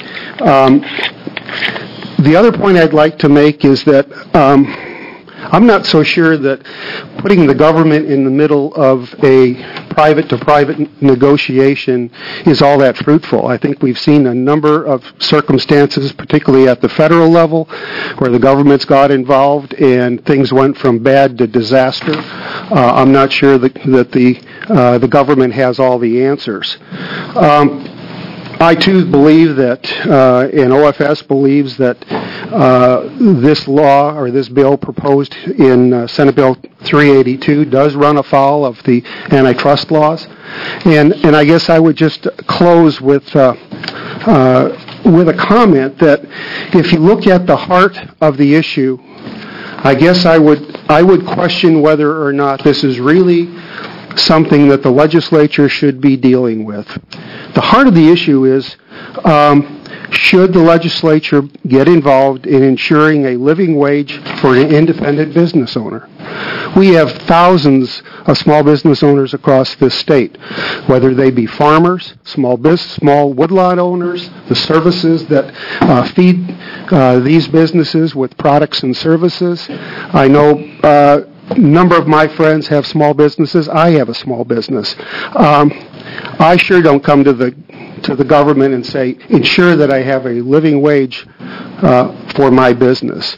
The other point I'd like to make is that I'm not so sure that putting the government in the middle of a private-to-private negotiation is all that fruitful. I think we've seen a number of circumstances, particularly at the federal level, where the government's got involved and things went from bad to disaster. I'm not sure that the government has all the answers. I, too, believe that, and OFS believes that this law or this bill proposed in Senate Bill 382 does run afoul of the antitrust laws. And I guess I would just close with a comment that if you look at the heart of the issue, I guess I would question whether or not this is really something that the legislature should be dealing with. The heart of the issue is Should the legislature get involved in ensuring a living wage for an independent business owner? We have thousands of small business owners across this state, whether they be farmers, small woodlot owners, the services that feed these businesses with products and services. I know a number of my friends have small businesses. I have a small business. I sure don't come to the government and say, ensure that I have a living wage for my business.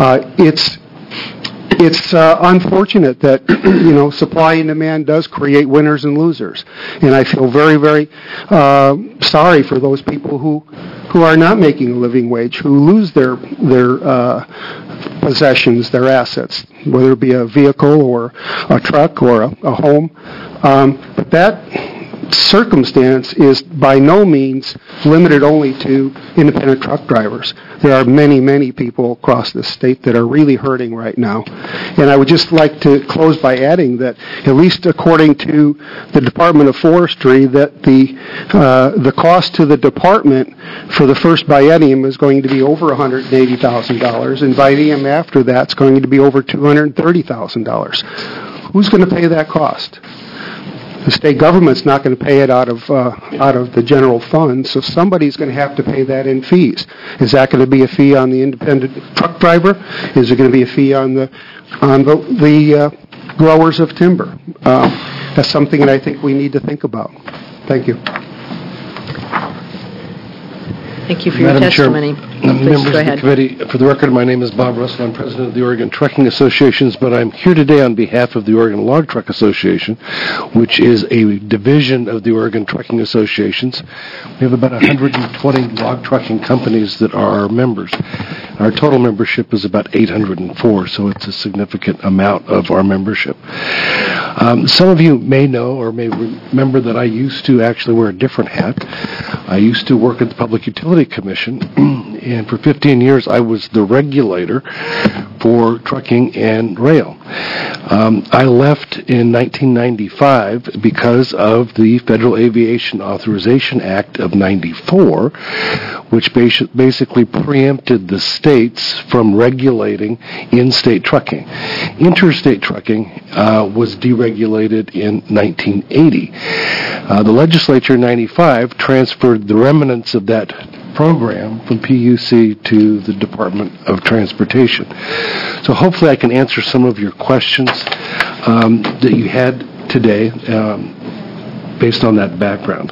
It's unfortunate that, supply and demand does create winners and losers. And I feel very, very sorry for those people who are not making a living wage, who lose their possessions, their assets, whether it be a vehicle or a truck or a home. But that circumstance is by no means limited only to independent truck drivers. There are many, many people across the state that are really hurting right now. And I would just like to close by adding that, at least according to the Department of Forestry, that the cost to the department for the first biennium is going to be over $180,000, and biennium after that it's going to be over $230,000. Who's going to pay that cost? The state government's not going to pay it out of the general fund, so somebody's going to have to pay that in fees. Is that going to be a fee on the independent truck driver? Is it going to be a fee on the growers of timber? That's something that I think we need to think about. Thank you. Thank you for your testimony. Members of the committee, for the record, my name is Bob Russell. I'm president of the Oregon Trucking Associations, but I'm here today on behalf of the Oregon Log Truck Association, which is a division of the Oregon Trucking Associations. We have about 120 log trucking companies that are our members. Our total membership is about 804, so it's a significant amount of our membership. Some of you may know or may remember that I used to actually wear a different hat. I used to work at the Public Utility Commission, and for 15 years I was the regulator for trucking and rail. I left in 1995 because of the Federal Aviation Authorization Act of 94, which basically preempted the states from regulating in-state trucking. Interstate trucking was deregulated in 1980. The legislature in 95 transferred the remnants of that program from PUC to the Department of Transportation. So hopefully I can answer some of your questions that you had today based on that background.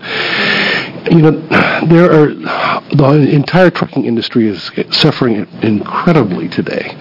The entire trucking industry is suffering incredibly today.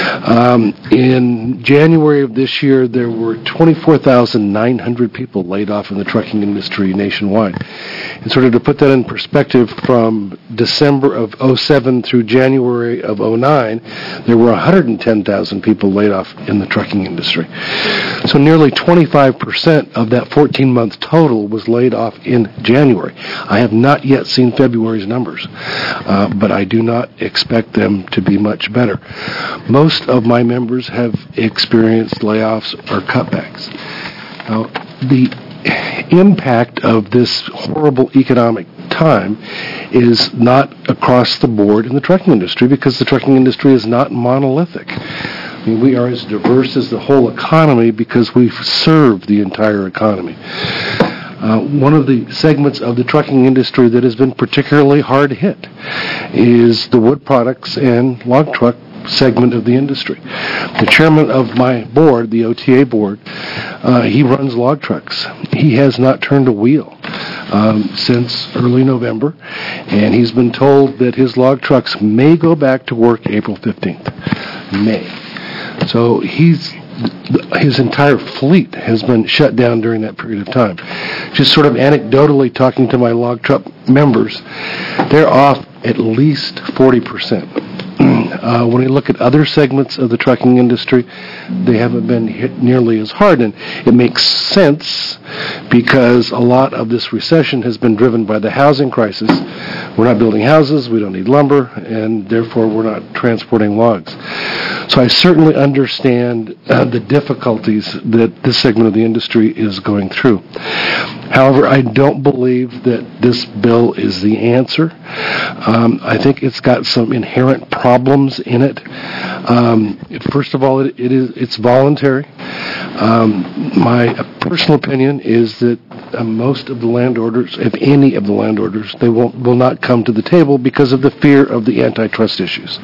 In January of this year, there were 24,900 people laid off in the trucking industry nationwide. And sort of to put that in perspective, from December of 07 through January of 09, there were 110,000 people laid off in the trucking industry. So nearly 25% of that 14-month total was laid off in January. I have not yet seen February's numbers, but I do not expect them to be much better. Most of my members have experienced layoffs or cutbacks. Now, the impact of this horrible economic time is not across the board in the trucking industry, because the trucking industry is not monolithic. I mean, we are as diverse as the whole economy because we serve the entire economy. One of the segments of the trucking industry that has been particularly hard hit is the wood products and log truck segment of the industry. The chairman of my board, the OTA board, he runs log trucks. He has not turned a wheel since early November, and he's been told that his log trucks may go back to work April 15th. May. So his entire fleet has been shut down during that period of time. Just sort of anecdotally talking to my log truck members, they're off at least 40%. When you look at other segments of the trucking industry, they haven't been hit nearly as hard, and it makes sense because a lot of this recession has been driven by the housing crisis. We're not building houses, we don't need lumber, and therefore we're not transporting logs. So I certainly understand the difficulties that this segment of the industry is going through. However, I don't believe that this bill is the answer. I think it's got some inherent problems in it. First of all, it's voluntary. My personal opinion is that most of the landorders, if any of the landorders, they will not come to the table because of the fear of the antitrust issues.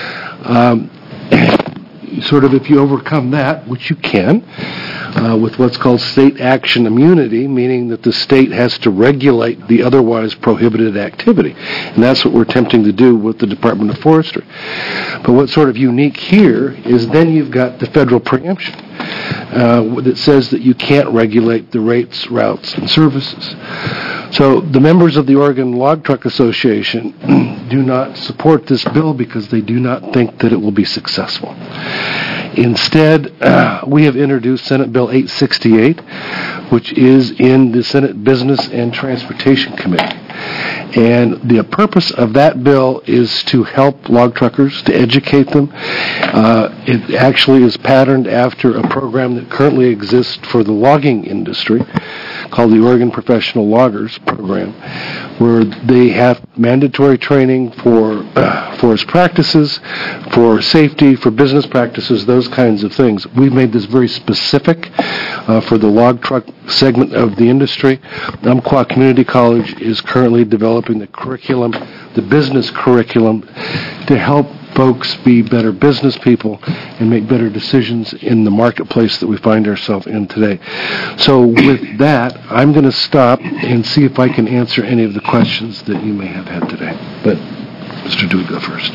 Sort of if you overcome that, which you can, with what's called state action immunity, meaning that the state has to regulate the otherwise prohibited activity. And that's what we're attempting to do with the Department of Forestry. But what's sort of unique here is then you've got the federal preemption that says that you can't regulate the rates, routes, and services. So the members of the Oregon Log Truck Association do not support this bill because they do not think that it will be successful. Instead, we have introduced Senate Bill 868, which is in the Senate Business and Transportation Committee. And the purpose of that bill is to help log truckers, to educate them. It actually is patterned after a program that currently exists for the logging industry called the Oregon Professional Loggers Program, where they have mandatory training for forest practices, for safety, for business practices, those kinds of things. We've made this very specific for the log truck segment of the industry. Umpqua Community College is currently developing the curriculum, the business curriculum, to help folks be better business people and make better decisions in the marketplace that we find ourselves in today. So with that, I'm going to stop and see if I can answer any of the questions that you may have had today. But Mr. Dewey, go first.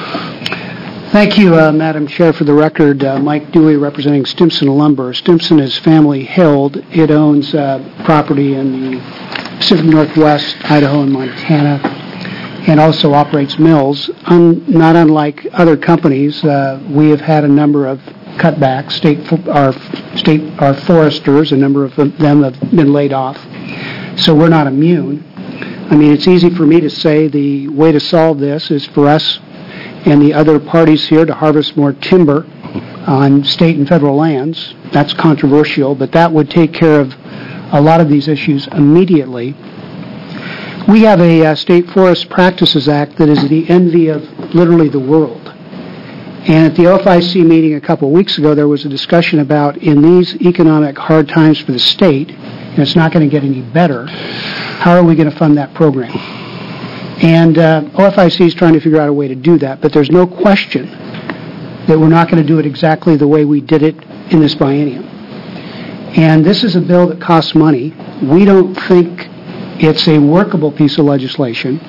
Thank you, Madam Chair. For the record, Mike Dewey representing Stimson Lumber. Stimson is family held. It owns property in the Pacific Northwest, Idaho, and Montana, and also operates mills. Not unlike other companies, we have had a number of cutbacks. Our foresters, a number of them have been laid off. So we're not immune. I mean, it's easy for me to say the way to solve this is for us and the other parties here to harvest more timber on state and federal lands. That's controversial, but that would take care of a lot of these issues immediately. We have a State Forest Practices Act that is the envy of literally the world. And at the OFIC meeting a couple of weeks ago, there was a discussion about in these economic hard times for the state, and it's not going to get any better, how are we going to fund that program? And OFIC is trying to figure out a way to do that, but there's no question that we're not going to do it exactly the way we did it in this biennium. And this is a bill that costs money. We don't think it's a workable piece of legislation.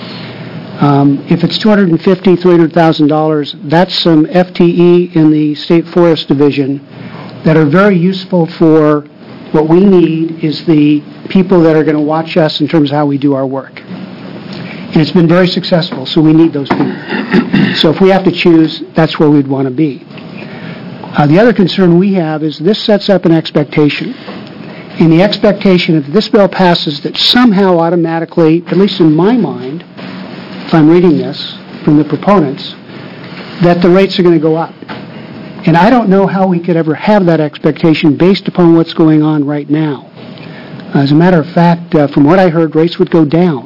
If it's $250,000, $300,000, that's some FTE in the State Forest Division that are very useful for what we need is the people that are going to watch us in terms of how we do our work. And it's been very successful, so we need those people. So if we have to choose, that's where we'd want to be. The other concern we have is this sets up an expectation. And the expectation, if this bill passes, that somehow automatically, at least in my mind, if I'm reading this from the proponents, that the rates are going to go up. And I don't know how we could ever have that expectation based upon what's going on right now. As a matter of fact, from what I heard, rates would go down.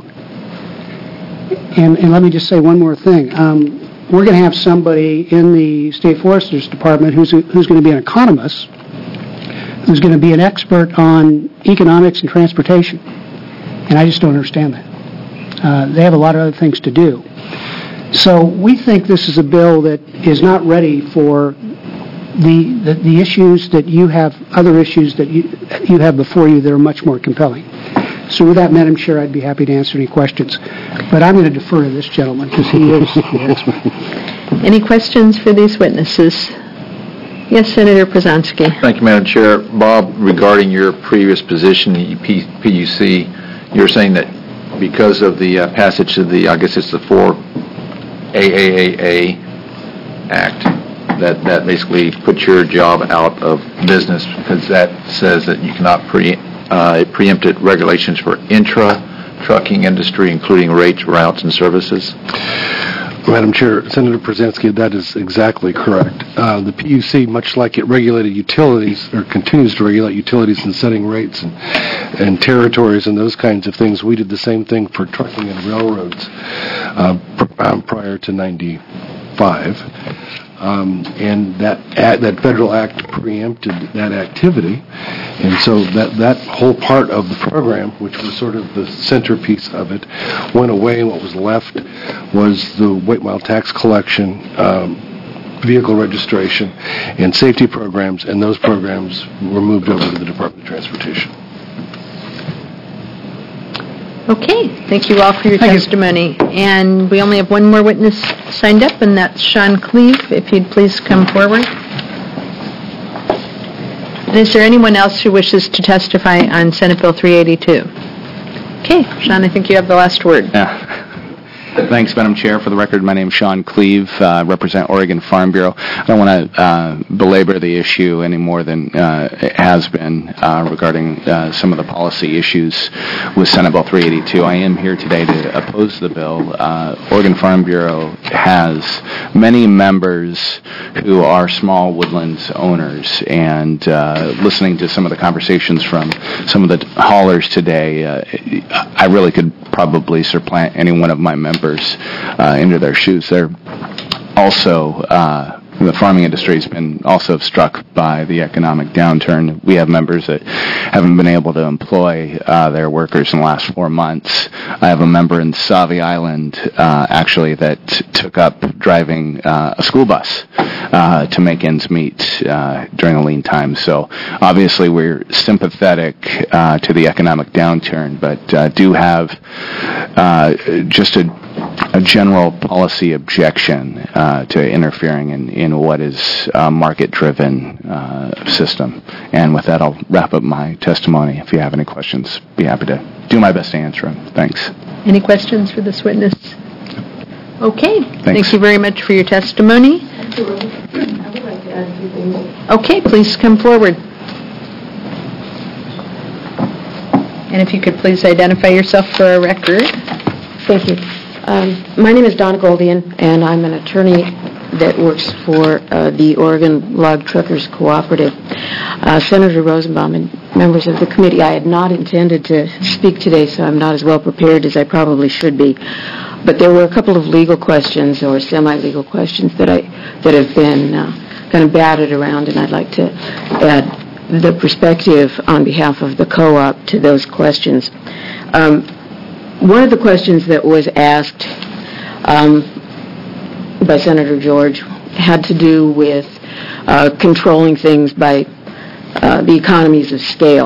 And let me just say one more thing. We're going to have somebody in the State Foresters Department who's going to be an economist, who's going to be an expert on economics and transportation. And I just don't understand that. They have a lot of other things to do. So we think this is a bill that is not ready for the issues that you have, other issues that you have before you that are much more compelling. So with that, Madam Chair, I'd be happy to answer any questions. But I'm going to defer to this gentleman because he is the expert. Any questions for these witnesses? Yes, Senator Przanski. Thank you, Madam Chair. Bob, regarding your previous position in PUC, you're saying that because of the passage of the, I guess it's the 4AAAA Act, that basically puts your job out of business because that says that you cannot preempted regulations for intra-trucking industry, including rates, routes, and services? Madam Chair, Senator Brzezinski, that is exactly correct. The PUC, much like it regulated utilities, or continues to regulate utilities in setting rates and territories and those kinds of things, we did the same thing for trucking and railroads prior to 95. And that federal act preempted that activity. And so that whole part of the program, which was sort of the centerpiece of it, went away, and what was left was the weight mile tax collection, vehicle registration, and safety programs, and those programs were moved over to the Department of Transportation. Okay, thank you all for your testimony. And we only have one more witness signed up, and that's Sean Cleve. If you'd please come forward. And is there anyone else who wishes to testify on Senate Bill 382? Okay, Sean, I think you have the last word. Yeah. Thanks, Madam Chair. For the record, my name is Sean Cleve, represent Oregon Farm Bureau. I don't want to belabor the issue any more than it has been regarding some of the policy issues with Senate Bill 382. I am here today to oppose the bill. Oregon Farm Bureau has many members who are small woodlands owners, and listening to some of the conversations from some of the haulers today, I really could probably supplant any one of my members into their shoes. They're also, the farming industry has been also struck by the economic downturn. We have members that haven't been able to employ their workers in the last 4 months. I have a member in Sauvie Island, actually, that took up driving a school bus to make ends meet during the lean times. So obviously we're sympathetic to the economic downturn, but do have just a general policy objection to interfering in what is a market-driven system. And with that, I'll wrap up my testimony. If you have any questions, be happy to do my best to answer them. Thanks. Any questions for this witness? Okay. Thanks. Thank you very much for your testimony. I would like to add a few things. Okay, please come forward. And if you could please identify yourself for a record. Thank you. My name is Donna Goldian, and I'm an attorney that works for the Oregon Log Truckers Cooperative. Senator Rosenbaum and members of the committee, I had not intended to speak today, so I'm not as well prepared as I probably should be. But there were a couple of legal questions or semi-legal questions that have been kind of batted around, and I'd like to add the perspective on behalf of the co-op to those questions. One of the questions that was asked by Senator George had to do with controlling things by the economies of scale.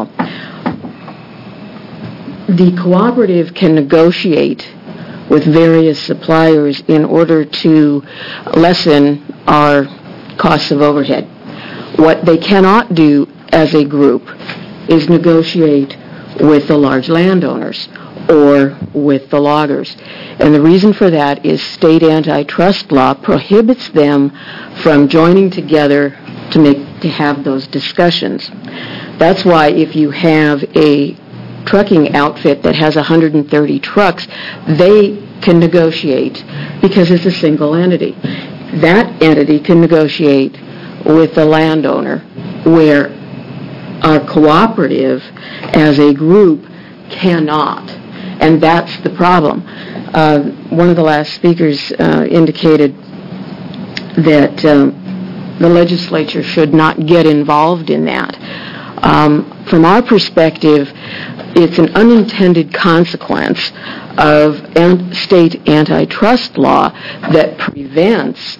The cooperative can negotiate with various suppliers in order to lessen our costs of overhead. What they cannot do as a group is negotiate with the large landowners or with the loggers. And the reason for that is state antitrust law prohibits them from joining together to have those discussions. That's why if you have a trucking outfit that has 130 trucks, they can negotiate because it's a single entity. That entity can negotiate with the landowner, where our cooperative as a group cannot. And that's the problem. One of the last speakers indicated that the legislature should not get involved in that. From our perspective, it's an unintended consequence of state antitrust law that prevents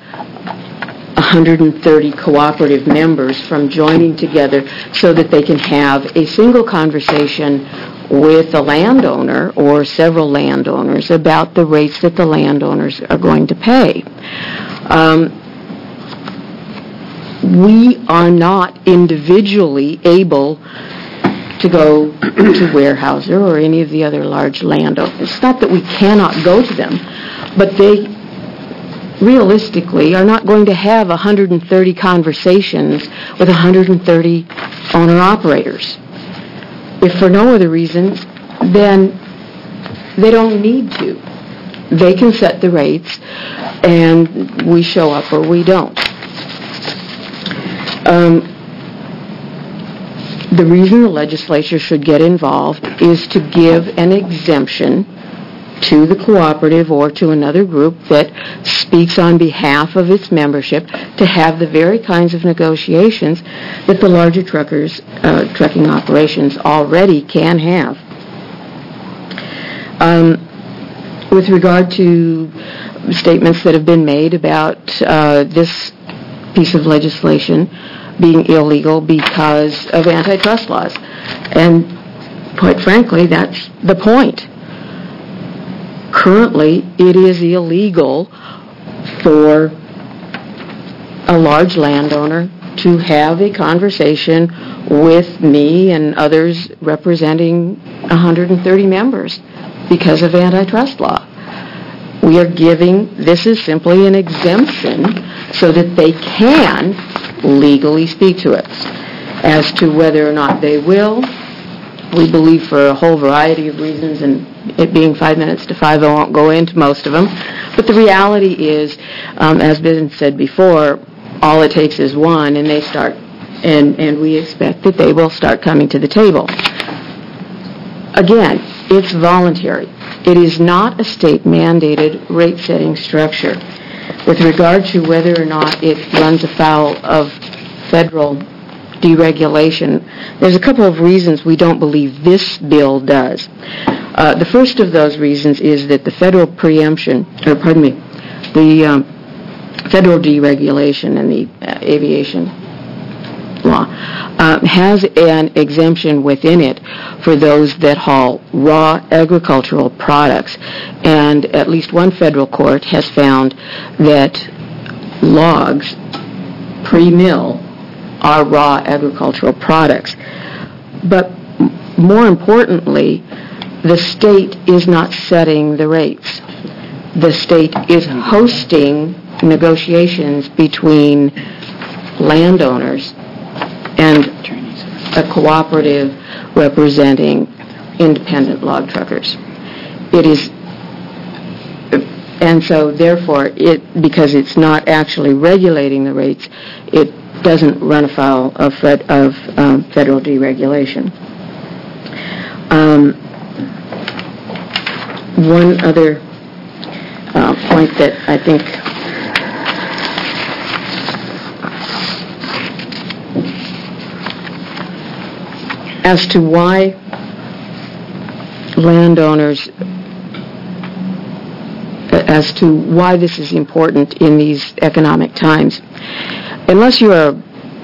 130 cooperative members from joining together so that they can have a single conversation with the landowner or several landowners about the rates that the landowners are going to pay. We are not individually able to go to Weyerhaeuser or any of the other large landowners. It's not that we cannot go to them, but they realistically are not going to have 130 conversations with 130 owner-operators. If for no other reason, then they don't need to. They can set the rates, and we show up or we don't. The reason the legislature should get involved is to give an exemption to the cooperative or to another group that speaks on behalf of its membership to have the very kinds of negotiations that the larger trucking operations already can have. With regard to statements that have been made about this piece of legislation being illegal because of antitrust laws, and quite frankly, that's the point. Currently, it is illegal for a large landowner to have a conversation with me and others representing 130 members because of antitrust law. We are this is simply an exemption so that they can legally speak to us. As to whether or not they will, we believe for a whole variety of reasons, and it being 5 minutes to 5, I won't go into most of them. But the reality is, as been said before, all it takes is one, and they start, and we expect that they will start coming to the table. Again, it's voluntary. It is not a state-mandated rate-setting structure. With regard to whether or not it runs afoul of federal deregulation, there's a couple of reasons we don't believe this bill does. The first of those reasons is that the federal federal deregulation and the aviation law has an exemption within it for those that haul raw agricultural products. And at least one federal court has found that logs pre-mill are raw agricultural products. But more importantly, the state is not setting the rates. The state is hosting negotiations between landowners and a cooperative representing independent log truckers. And so therefore, because it's not actually regulating the rates, it doesn't run afoul of federal deregulation. One other point that I think as to why landowners, as to why this is important in these economic times. Unless you are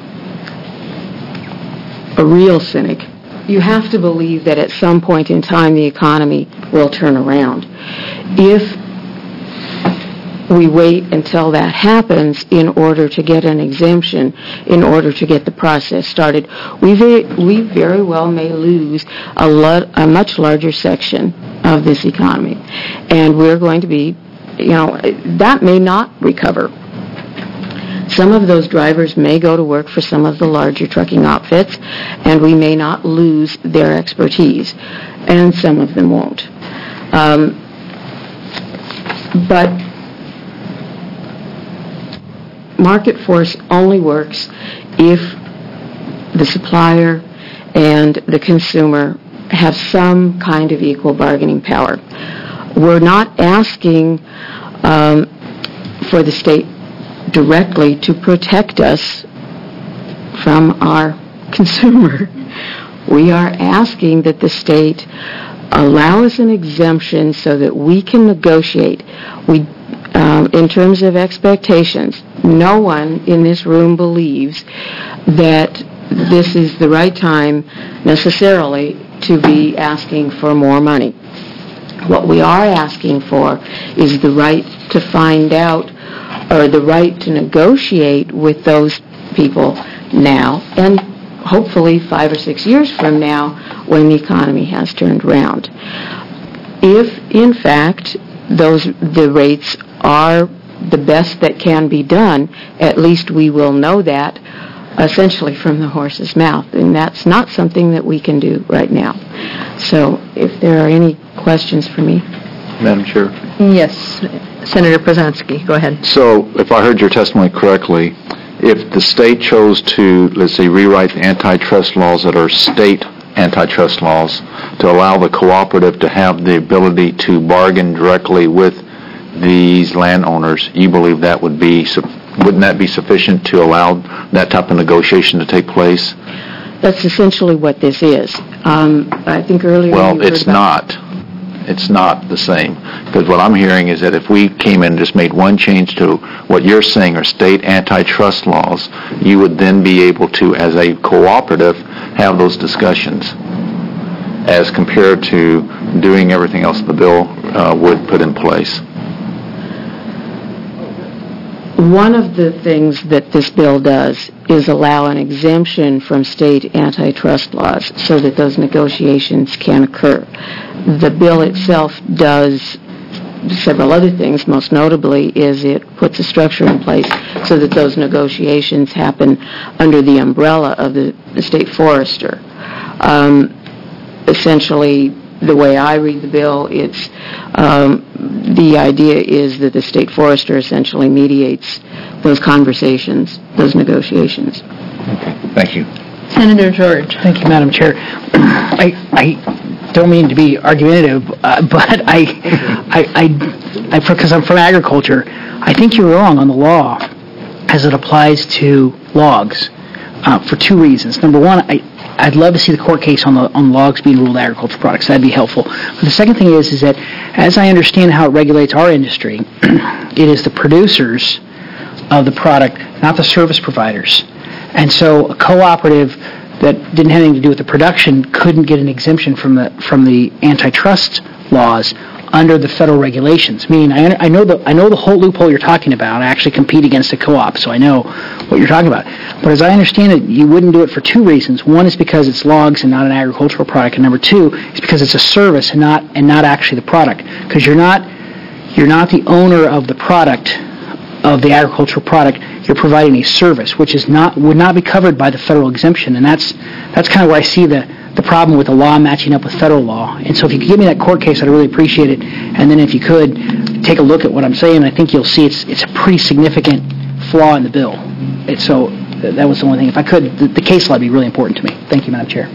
a real cynic, you have to believe that at some point in time the economy will turn around. If we wait until that happens in order to get an exemption, in order to get the process started, we very well may lose a much larger section of this economy. And we're going to be, that may not recover. Some of those drivers may go to work for some of the larger trucking outfits, and we may not lose their expertise, and some of them won't. But market force only works if the supplier and the consumer have some kind of equal bargaining power. We're not asking for the state directly to protect us from our consumer. We are asking that the state allow us an exemption so that we can negotiate. In terms of expectations, no one in this room believes that this is the right time necessarily to be asking for more money. What we are asking for is the right to find out, or the right to negotiate with those people now, and hopefully 5 or 6 years from now when the economy has turned around. If, in fact, the rates are the best that can be done, at least we will know that essentially from the horse's mouth, and that's not something that we can do right now. So if there are any questions for me. Madam Chair. Yes, Senator Brzezinski, go ahead. So, if I heard your testimony correctly, if the state chose to, let's say, rewrite the antitrust laws that are state antitrust laws to allow the cooperative to have the ability to bargain directly with these landowners, you believe that wouldn't that be sufficient to allow that type of negotiation to take place? That's essentially what this is. I think earlier... Well, it's not. It's not the same. Because what I'm hearing is that if we came in and just made one change to what you're saying are state antitrust laws, you would then be able to, as a cooperative, have those discussions as compared to doing everything else the bill would put in place. One of the things that this bill does is allow an exemption from state antitrust laws so that those negotiations can occur. The bill itself does several other things. Most notably is it puts a structure in place so that those negotiations happen under the umbrella of the state forester. Essentially, the way I read the bill, it's the idea is that the state forester essentially mediates those conversations, those negotiations. Okay, thank you. Senator George. Thank you, Madam Chair. I don't mean to be argumentative, but because I'm from agriculture, I think you're wrong on the law as it applies to logs for two reasons. Number one, I'd love to see the court case on logs being ruled agricultural products. That'd be helpful. But the second thing is that as I understand how it regulates our industry, it is the producers of the product, not the service providers. And so a cooperative that didn't have anything to do with the production couldn't get an exemption from the antitrust laws under the federal regulations. Meaning, I know the whole loophole you're talking about. I actually compete against a co-op, so I know what you're talking about. But as I understand it, you wouldn't do it for two reasons. One is because it's logs and not an agricultural product, and number two is because it's a service and not actually the product. Because you're not the owner of the product, of the agricultural product. You're providing a service, which would not be covered by the federal exemption, and that's kind of where I see the problem with the law matching up with federal law. And so if you could give me that court case, I'd really appreciate it. And then if you could, take a look at what I'm saying, I think you'll see it's a pretty significant flaw in the bill. So that was the one thing. If I could, the case law would be really important to me. Thank you, Madam Chair.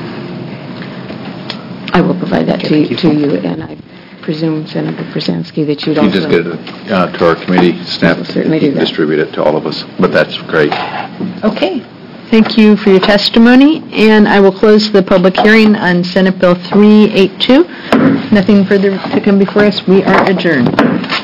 I will provide that to you, and I presume, Senator Brzezinski, that you'd also... You just get it to our committee staff, certainly do that. Distribute it to all of us. But that's great. Okay. Thank you for your testimony, and I will close the public hearing on Senate Bill 382. Nothing further to come before us. We are adjourned.